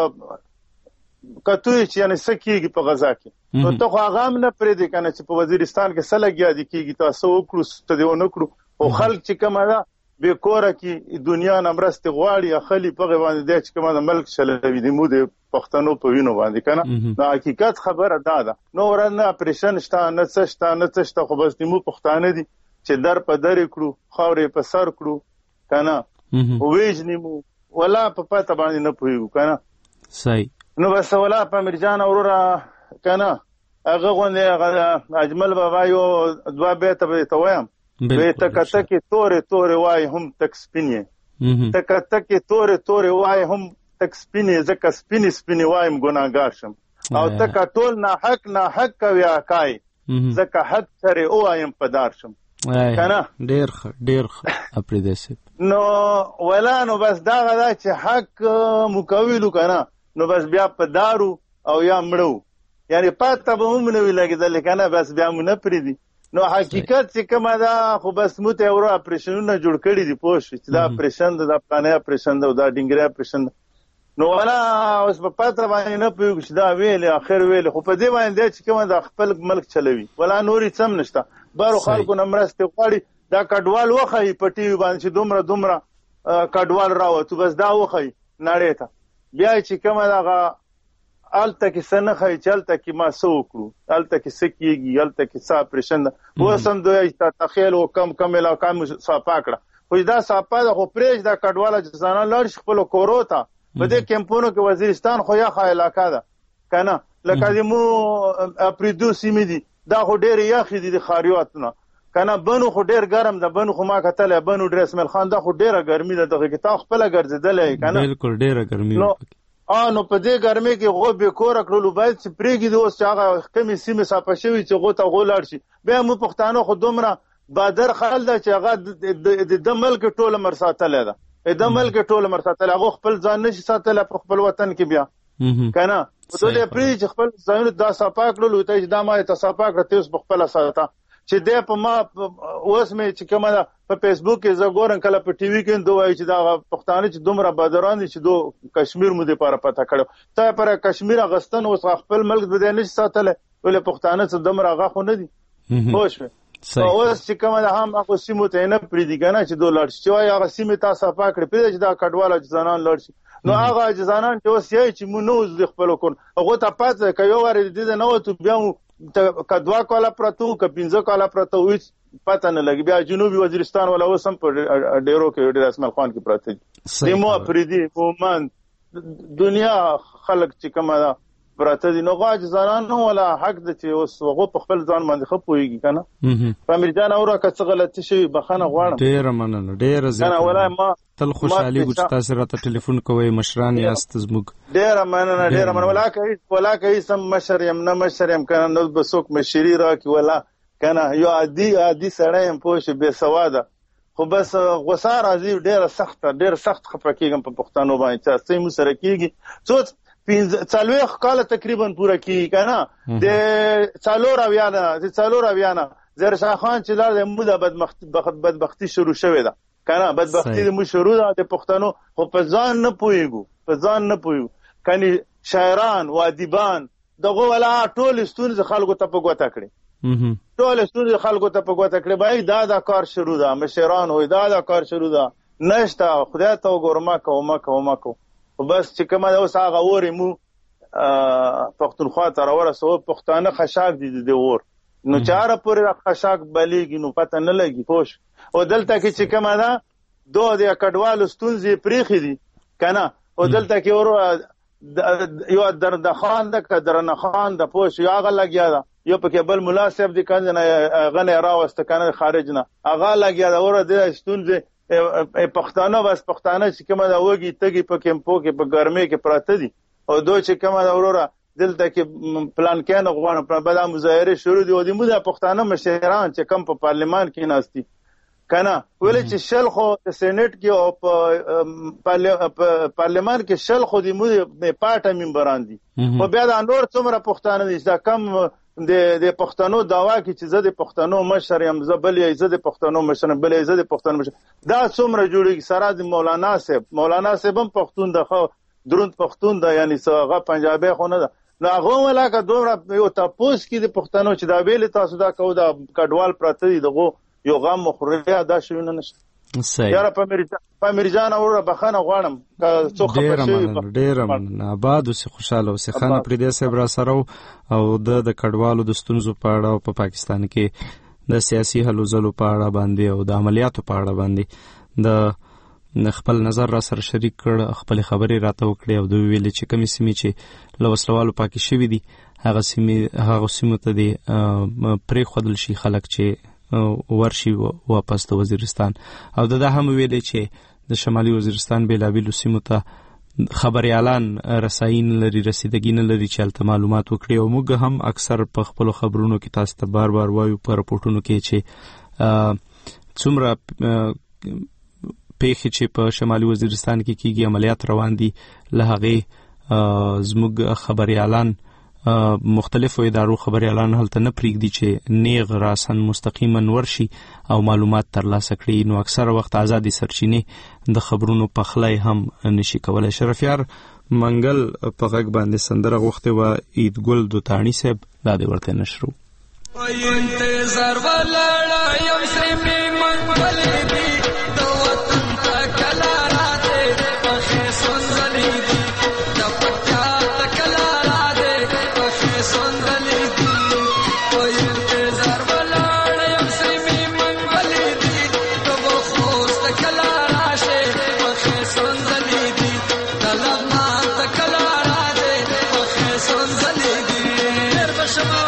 T: کتو چې یعنې څه کېږي په غزا کې. نو ته خو هغه هم نه پرېږدې که نه چې په وزیرستان کې څه لګیا دي کېږي، تا څه وکړو څه دې ونه کړو. خو خلک چې کومه ده بې کوره کې دنیا نه مرستې غواړي، اخلي په هغې باندې دی چې کومه د ملک چلوي د مو د پښتنو په وینو باندې که نه. نو حقیقت خبره دا ده. نو ورځ نه اپریشن شته، نه څه شته، نه څه شته، خو بس د مو پښتانه دي چې در په درې کړو، خاورې په سر کړو که نه، وویژني مو، ولا په پته باندې نه پوهېږو که نه.
A: صحیح.
T: نو بس ولا پامیر جان وروره که نه، هغه غوندې اجمل بابا یو دوه بیته به ته وایم، وی تکه تکې تورې تورې وایي هم تک سپین یې، تکه تکې تورې تورې وایي هم تک سپین یې، ځکه سپینې سپینې وایم ګناهګار شم، او تکه ټول ناحق ناحق کوي اکای، ځکه حد سره ووایم په دار شم که نه.
A: ډېر ښه ډېر ښه اپریدی صاحب.
T: نو ولا نو بس دغه ده چې حق مو کویلو که نه، نو بس بیا په دارو او یا مړو، یعنې پاته به هم نه وي لګېدلې که نه، بس بیا مو نه پرېږدي. نو حقیقت چې کومه ده خو بس موږ ته ورو اپریشنونه جوړ کړي دي پوه شو چې دا اپریشن ده دا پلانې اپریشن ده دا ډینګرې اپریشن ده نو ولا اوس په پاتره باندې نه پوهېږو چې دا ویلې اخر ویلې خو په دې باندې چې کومه د خپل ملک چلوي ولا نورې څه هم نشته بارو خلکو نه مرستې غواړي دا کډوال وښیي په ټي وي باندې چې دومره دومره کډوال راوتو بس دا وښیي نړۍ ته بیا چې کومه دغه هلته کې څه نه ښایي چې هلته کې ما څه وکړو هلته کې څه کېږي هلته کې څه اپریشن ده اوس هم دوی تخیل و کم کم علاقه مو صافه کړه خو دا صافه ده خو پرېږده کډواله جزانه لاړ شي خپلو کورو ته په دې کیمپونو کې وزیرستان خو یخه علاقه ده که نه لکه د مو اپریدو سیمې دي دا خو ډېرې یخې دي د ښاریاتونه که نه بنو خو ډېر ګرم ده بنو خو ما کتلی بنو ډېر اسماعیل خان دا خو ډېره ګرمي ده دغه کې تا خپله ګرځېدلی یې که نه
A: بلکل ډېره ګرمي
T: اه نو په دې ګرمۍ کې غو بې کوره کړلو باید چې پرېږدي اوس چې هغه کمې سیمې صافه شوي چې غو ته غو لاړ شي بیا موږ پښتانه خو دومره بادر خل ده چې هغه د ده ملک ټول عمر ساتلی ده د ده ملک ټول عمر ساتلی هغه خپل ځان نشي ساتلی په خپل وطن کې بیا که نه په دوی پرېږدي چې خپل ځایونه دا صافه کړلو ته چې دا ما یې ته صافه کړه ته اوس په خپله ساته چې دی په ما اوس مې چې کومه ده په فیسبوک کې زه ګورم کله په ټي وي کې دو وایي چې دا پښتانه چې دومره بادران دي چې دو کشمیر مو دپاره پته کړی تا پر کشمیر اغوستن اوس خپل ملک به دی نشي ساتلی ولې پښتانه څه دومره هغه خو نه دي پوه شوې اوس چې کومه ده هم هغو سیمو ته یې نه پرېږدي که نه چې دو لاړ شي چې وایي هغه سیمې تا صفا کړې پرېږده چې دا کډوال عاجزانان لاړ شي نو هغه عاجزانان چې اوس یایي چې مونږ نه وځو د خپلو کور هغو ته پاته که یو وارې د دې نه وتو بیا مو که دوه کاله پرته وو که پنځه کاله پرته وو هېڅ پته نه لګي بیا جنوبي وزیرستان والا اوس هم په ډېرو کې ډېر اسماعیل خان کې پراته دي د مو اپریدي مومن دنیا خلک چې کومه ده پراته دي نو هغه عاجزانان نه والا حق ده چې اوس هغو په خپل ځان باندې ښه پوهېږي که نه په امیرجان اوره که څه غلطي شوي بخښنه غواړم
A: ډېره مننه ډېره زیاته
T: ما
A: تل خوشحالي وو چې تاسې راته ټلیفون کوئ مشران یاست زموږ
T: ډېره مننه ډېره مننه ولا که هېڅ ولا که هېڅ هم مشر یم نه مشر یم که نه نو به څوک مشري راکړي ولا که نه یو عادي عادي سړی یم پوه شې بې سواده خو بس غوسه راځي ډېره سخته ډېر سخت خفه کېږم په پښتنو باندې چې هستۍ مو سره کېږي څو څلوېښت کاله تقریبا پوره کېږي که نه د څلور اویا نه د څلور اویا نه ظاهرشاه خان چې لاړ دی موږ د بدبختي شروع شوې ده که نه بدبختي د موږ شروع ده د پښتنو خو په ځان نه پوهېږو په ځان نه پوهېږو کنې شاعران و ادیبان دغو ولا ټولې ستونزې خلکو ته په ګوته کړې ټولې ستونزې خلکو ته په ګوته کړې بای دا دا کار شروع ده مشران وایي دا دا کار شروع ده نشته خدای ته وګوره مه کوو مه کوو مه کوو خو بس چې کومه ده اوس هغه اور یې مو پښتونخوا ته راورسوه پښتانه خشاک دي د دې اور نو چې هره پورې خشاک بلیږي نو پته نه لګي پوه شو او دلته کې چې کومه ده دو د کډوالو ستونزې پرېښې دي که نه او دلته کې ورو یو دردخان ده که درنخان ده پوه شو هغه لګیا ده یو پکې بل ملا صاحب د کنځ نه هغه نه یې راوسته که نه خارج نه هغه لګیا ده ورو د ستونزې پښتانه بس پښتانه چې کومه ده وږي تږي په کیمپو کې په ګرمۍ کې پراته دي او دوی چې کومه ده وروره دلته کې پلانکیانو غواړم به دا مظاهرې شروع دي او د موږ د پښتانه مشران چې کم په پارلمان کې ناست دي که نه ولې چې شل خو د سینټ کې او په پارلمان کې شل خو د موږ د پارټه ممبران دي خو بیا دا نور څومره پښتانه دي دا کم د د پښتنو دعوا کې چې زه د پښتنو مشر یم زه بل یې زه د پښتنو مشر بل یې زه د پښتنو مشر دا څومره جوړېږي سره د مولانا صاحب مولانا صاحب هم پښتون ده خو دروند پښتون ده یعنی څه هغه پنجابی خو نه ده نو هغه هم لکه دومره یو تپوس کې د پښتنو چې دا ویلې تاسو دا کوو دا کډوال پراته دي دغو یو غم مخوریا دا شوونه نشته یاره په امیرجان اوره بخښنه غواړم که څوک خفه شوي
A: ډېره مننه آباد اوسې خوشحاله اوسې ښه نفریدی صاحب را سره او د د کډوالو د ستونزو په اړه او په پاکستان کې د سیاسي هلو ځلو په اړه باندې او د عملیاتو په اړه باندې د خپل نظر را سره شریک کړ خپل خبرې راته وکړې او دوی ویلې چې کومې سیمې چې له وسلوالو پاکې شوي دي هغه سیمې هغه سیمو ته دې پرېښودل شي خلک چې ورشي واپس د وزیرستان او د دا هم ویلې چې د شمالي وزیرستان بیلابیلو سیمو ته خبریالان رسایي نه لري رسیدګي نه لري چې هلته معلومات وکړي او موږ هم اکثر په خپلو خبرونو کې تاسو ته بار بار وایو په رپورټونو کې چې څومره پیښې چې په شمالي وزیرستان کې کېږي عملیات روان دي له هغې زموږ خبریالان مختلفو ادارو خبريالان هلته نه پریږدي چې نیغ راسن مستقیما ورشي او معلومات ترلاسه کړي، نو اکثره وخت آزادي سرچینې د خبرونو پخلی هم نشي کولای. شرفیار منګل په غږ باندې سندره غوښتې وه، عیدګل دوتاڼي صاحب دا دې ورته نشرو.
P: انتظار ولاړه یم سیمې منګلې دي د وطن ته کله راځې پخې سنځلې دي د پټیا ته کله راځې پخې سنځلې دي. انتظار ولاړه یم سیمې منګلې دي د خوست ته کله راشې پخې سنځلې دي د لغمان ته کله راځې پخې سنځلې دي. ډېر بشما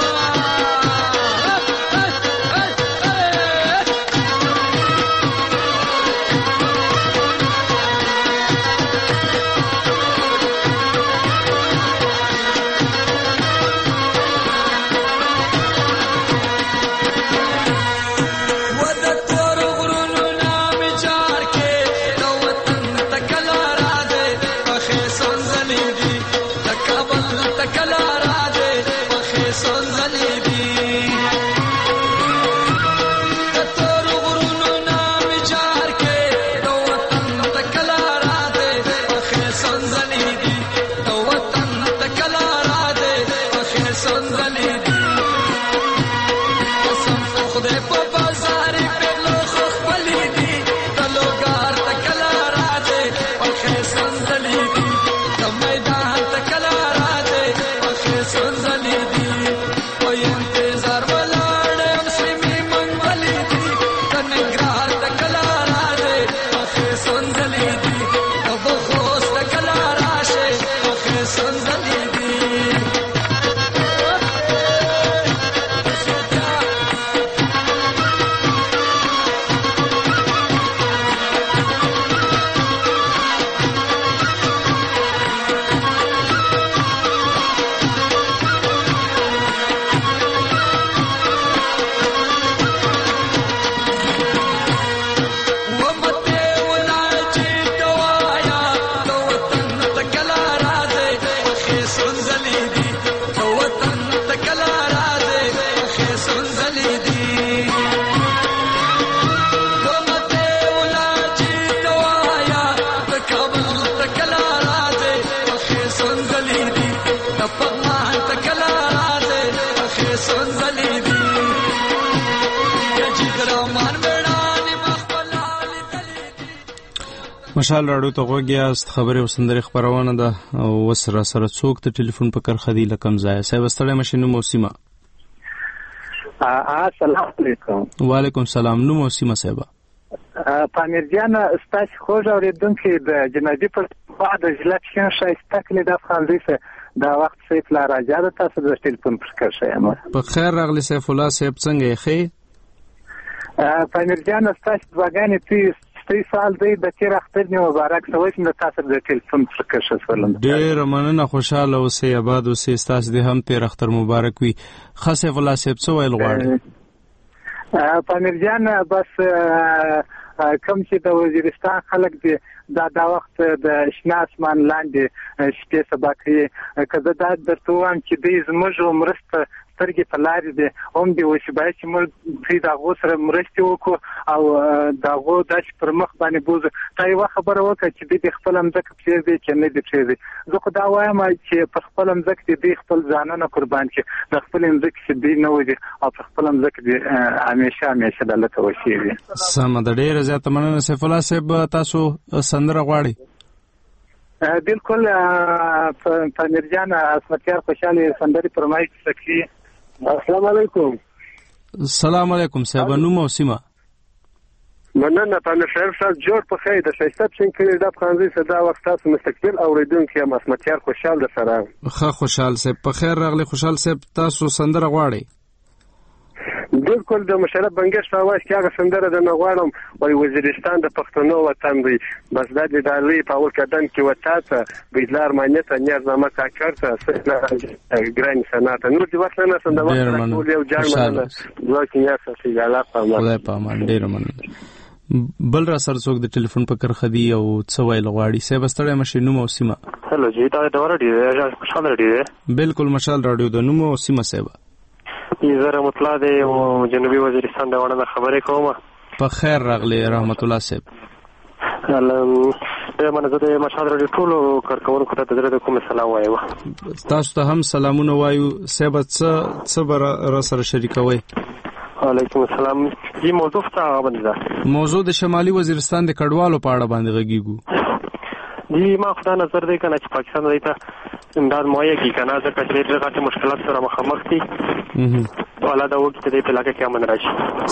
A: مشال راډیو ته غوږ یاست. خبرې او سندرې خپرونه ده او اوس را سره څوک د ټلیفون په کرښه دی له کوم ځایه؟ صاحب ستړی مه شئ، نوم او سیمه.
U: السلام علیکم.
A: وعلیکم السلام. نوم او سیمه صاحب؟
U: پامیر جان ستاسو خوږ اورېدونکي د جنابي پښتونخوا د ضلع پښین ښایسته کلي د افغانځي څخه دا وخت سیف لا راجا ده، تاسو د ټلیفون پر کرښه یم.
A: په خیر راغلی سیف الله صاحب، څنګه یې ښې؟
U: پامیر جان ستاسو دعاګانې توی ستاسو سال دی د تیر اختر نه مبارک سوي چې تاسو د ټلیفون پر کرښه سولم.
A: ډېر مننه، خوشاله اوسئ، آباد اوسئ، ستاسو د هم تیر اختر مبارک وي. خاصه الله صاحب څه ویل غواړي؟
U: پامیر جان بس کوم چې د وزیرستان خلک دی دا دا وخت د شنه اسمان لاندې شپې سبا کوي، که زه دا درته وایم چې دوی زموږ مرسته سترګې په لارې دي هم دي وشي باید چې موږ پرې د هغو سره مرستې وکړو او د هغو داسې پر مخ باندې بوځو. تا یوه خبره وکړه چې دوی د خپله مځکه پرېږدي چې نه دي پرېږدي. زه خو دا وایم چې پر خپله مځکه دي دوی خپل ځانونه قربان کړي، د خپلې مځکې چې دوی نه وځي او پر خپله مځکه دي همیشه همیشه دلته وشي.
A: سمه ده، ډېره زیاته مننه. سیف الله صاحب تاسو سندره غواړئ؟
U: بالکل پامیر جان اسمتیار خوشحالي سندرې فرمایش سکي.
V: السلام علیکم.
A: السلام علیکم صاحب، نوم او سیمه؟
V: مننه پامیر شریف صاحب، جوړ په خیر د ښایسته پښین کلي د افغانځي څخه دا وخت تاسو مستقبل اوریدونکي یم. اسمتیار خوشحال در سره.
A: ښه خوشحال صاحب، په خیر راغلی خوشحال صاحب. تاسو سندره غواړئ؟
V: بالکل د مشرف بنګش په اواز کې هغه سندره د نغواړم وای وزیرستان د پښتنو وطن دی، بس د دې دالي په اول قدم کې وتاته بیدلار مانیته نیازنامه کا کړته سره ګران سناته نور دی وخت نه سند وخت ټول یو جان مننه ځکه یا څه علاقه
A: خدای په امان. ډیر مننه. بل را سره څوک د ټلیفون په کرخه دی او څه ویل غواړي؟ صاحب ستړی مشه، نوم او سیمه.
B: هلو جی، دا د راډیو دی، مشال راډیو دی.
A: بالکل مشال راډیو د نوم او سیمه صاحب.
B: زه رحمت الله دی او جنوبي وزیرستان د وړاندې خبرې کوم.
A: په خیر راغلی رحمت الله صاحب.
B: د منځ د مشال راډیو ټولو کارکونکو ته د زړه کوم سلام وایم.
A: تاسو ته هم سلامونه وایو صاحب. څه څه را سره شریکوي؟
B: وعلیکم السلام. جی موضوع څه باندې ده؟
A: موضوع د شمالي وزیرستان د کډوالو په اړه باندې غږیږو.
B: جی ما خدا نظر دی کنه چې پاکستان دی ته امداد مهیا کی کنه ځکه چې ډېر غټ مشکلات سره مخامخ دي. ولا دا وخت دې په علاقه کې امن راشي.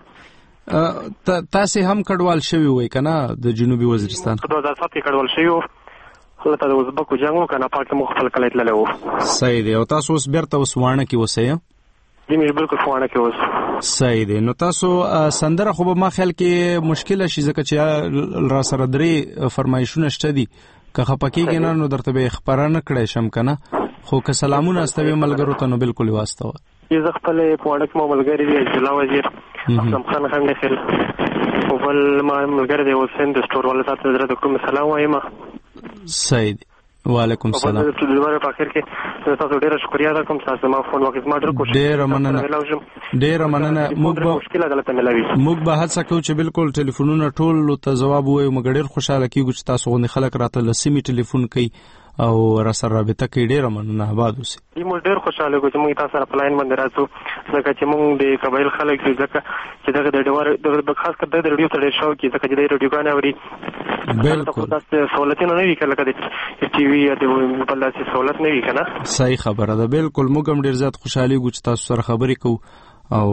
A: صحیح. تاسو هم کډوال شوی وای کنه د جنوبي وزیرستان؟
B: په دوه هزار سات کې کډوال شوی وو. هلته د ازبکو جنگ وکنه پاک مخ خپل کلی تللی وو.
A: صحیح دی. او تاسو اوس بیرته وسوانه کې اوسئ؟
B: جی مې بالکل فوانه کې اوس.
A: صحیح دی. نو تاسو سندره خو به ما خیال کې مشکل شي ځکه چې را سره درې فرمایشونه شته دي. که خپکیږي نه نو درته به خبرانه کړی شم کنه، خو که سلامونه استوي ملګرو ته نو بالکل واستو.
B: زه خپل فوانه کې ملګری دی جلا وزیر اسلام خان خان نخل او بل ما ملګری دی حسین د سٹور والا تاسو درته کوم سلام وایم.
A: صحیح دی. وعلیکم السلام.
B: په دې لپاره په اخر کې تاسو ډیره شکریا ده کوم تاسو ما فون وکړ ما ډېر کوشش
A: ډېر مننه ډېر مننه. موږ به
B: مشکل غلطه ملوي
A: موږ به هڅه کوو چې بالکل ټلیفونونه ټول ته جواب وایو. موږ ډېر خوشاله کیږو چې تاسو غوښنه خلک راته لسمی ټلیفون کوي او را سره رابطه کوي. ډېر مننه. آباد اوسئ.
B: موږ ډېر خوشاله کوو چې موږ تاسو سره په لاین باندې راځو ځکه چې موږ د قبایل خلک یو ځکه چې دغه د ډوار د خاص کر د ریډیو ته ډېر شوق کی ځکه چې د ریډیوګان اوري.
A: بالکل.
B: تاسو سہولتونه نه وی کله کده ټي وي یا د بل څه سہولت نه وی کنه.
A: صحیح خبره ده. بالکل. موږ هم ډېر زیات خوشالي کوو چې تاسو سره خبرې کوو او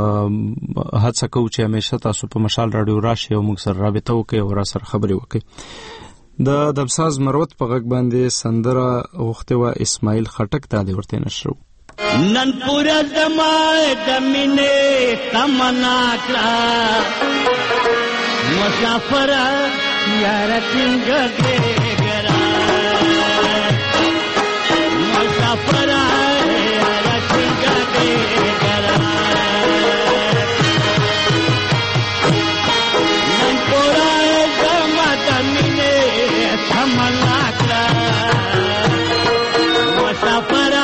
A: هڅه کوو چې همیشه تاسو په مشال راډیو راشي او موږ سره رابطه وکړئ او را سره خبرې وکړئ. د دمساز مروت په غږ باندې سندره غوښتې وه اسماعیل خټک ته دې ورته نشرو.
C: نن پورا زمای د مینې تمنا کړه مسافر یار څنګه ګرا مسافر یار څنګه ګرا نن پورا زمای د مینې تمنا کړه مسافر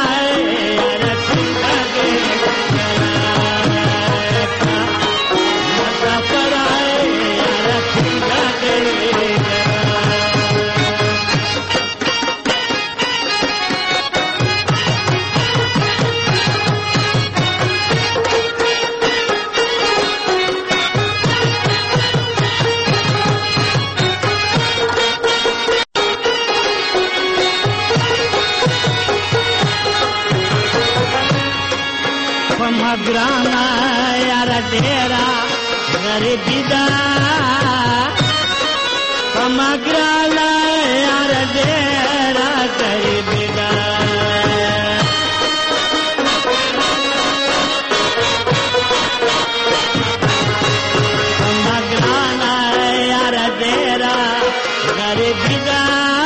C: graana yara dera garibi da kamagrana yara dera garibi da kamagrana yara dera garibi da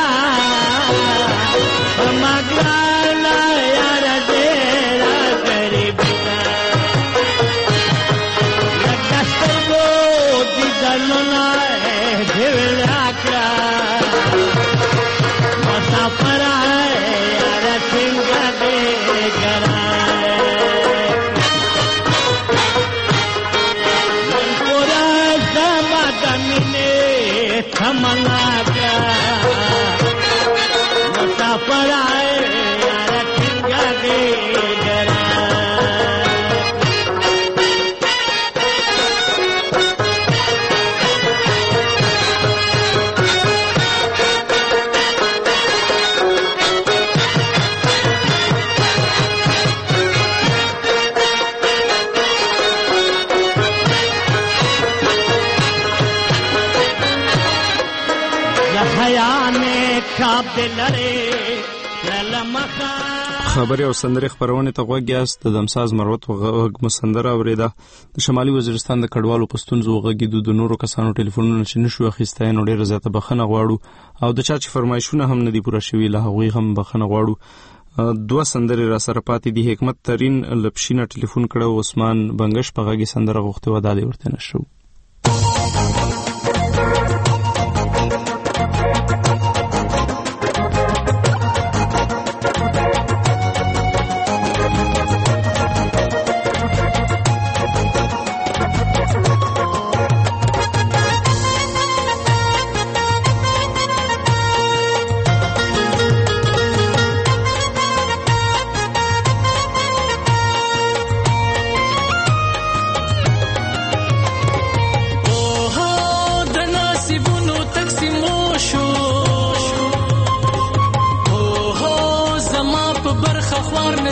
C: kamagrana yara dera garibi Nona dhevla kra masafara yara singa de gara pura samadamine thamana kra masafara yara singa de gara
A: خبري او سندري خبرونه ته غوږ یاست. د دمساز مروت غږ مسندره اوریده. د شمالي وزیرستان د کډوالو پښتونزو غږیدو د نورو کسانو ټلیفونونه چې نشو اخیستای نو ډیره زیاته بخنه غواړو او د چا چې فرمایشونه هم ندي پوره شوي له هغوی هم بخنه غواړو. دوه سندري را سره پاتې دي. حکمت ترين لپشینه ټلیفون کړو. عثمان بنگش په غږی سندره غوښته و دالي ورته نشو.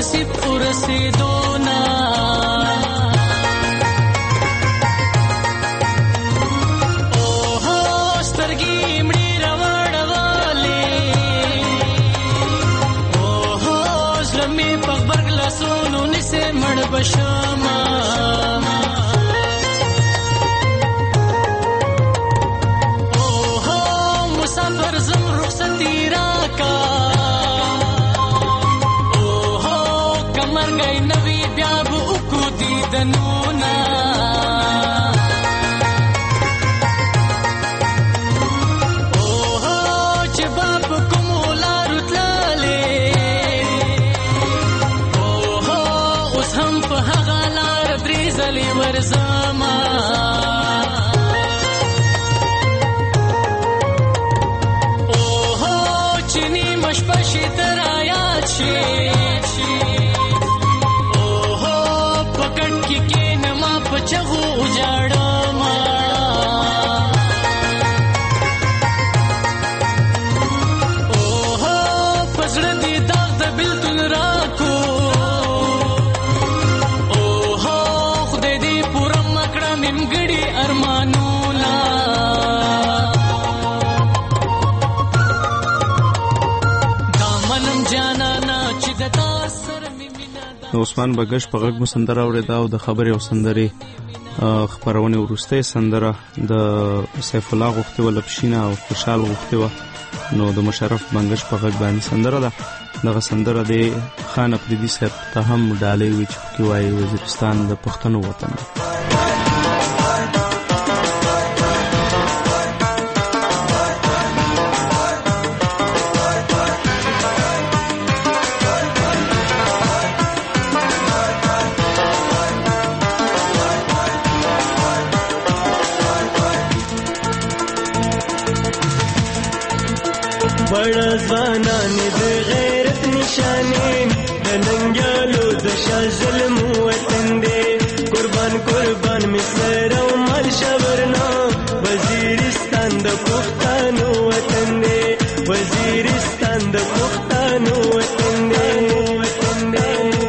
C: نصیب ورسېدونه اوهو سترګې مړې راوړولې اوهو زړه مې په غبرګ لاسونو نیسې مړ به شمه
A: عثمان بغش په غږ مو سندره اورېده او د خبرې او سندرې خپرونې وروستۍ سندره د سیف الله غوښتې وه لپشینه او خوشحال غوښتې وه نو د مشرف بنګش په غږ باندې سندره ده دغه سندره د خان افریدي صاحب ته هم ډالۍ وي چې پکې وایي وزیرستان د پښتنو وطن دی
C: بڑا ځوانان د غیرت نشانین د ننګیالو د شاه ظلم وطن دی قربان قربان مصر او مال شورنا وزیرستان د پښتنو وطن دی وزیرستان د پښتنو وطن دی وطن دی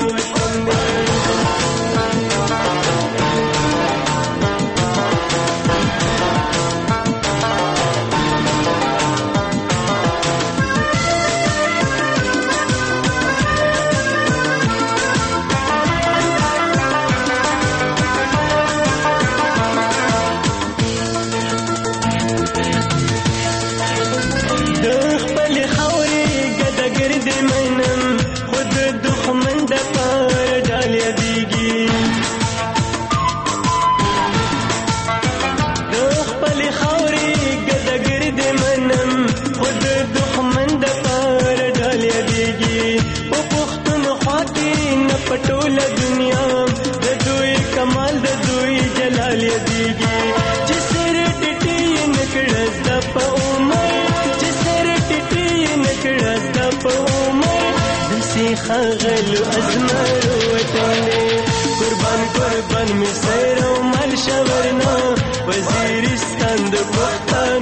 C: پټوله دنیا د دوی کمال د دوی جلال یادېږي چې سر ټیټي نکړه زده په عمر چې سر ټیټي نکړه زده په عمر داسې ښاغلو ازمرو وطن دی قربان قربان مصر او مال شورنا وزیرستان د پښتنو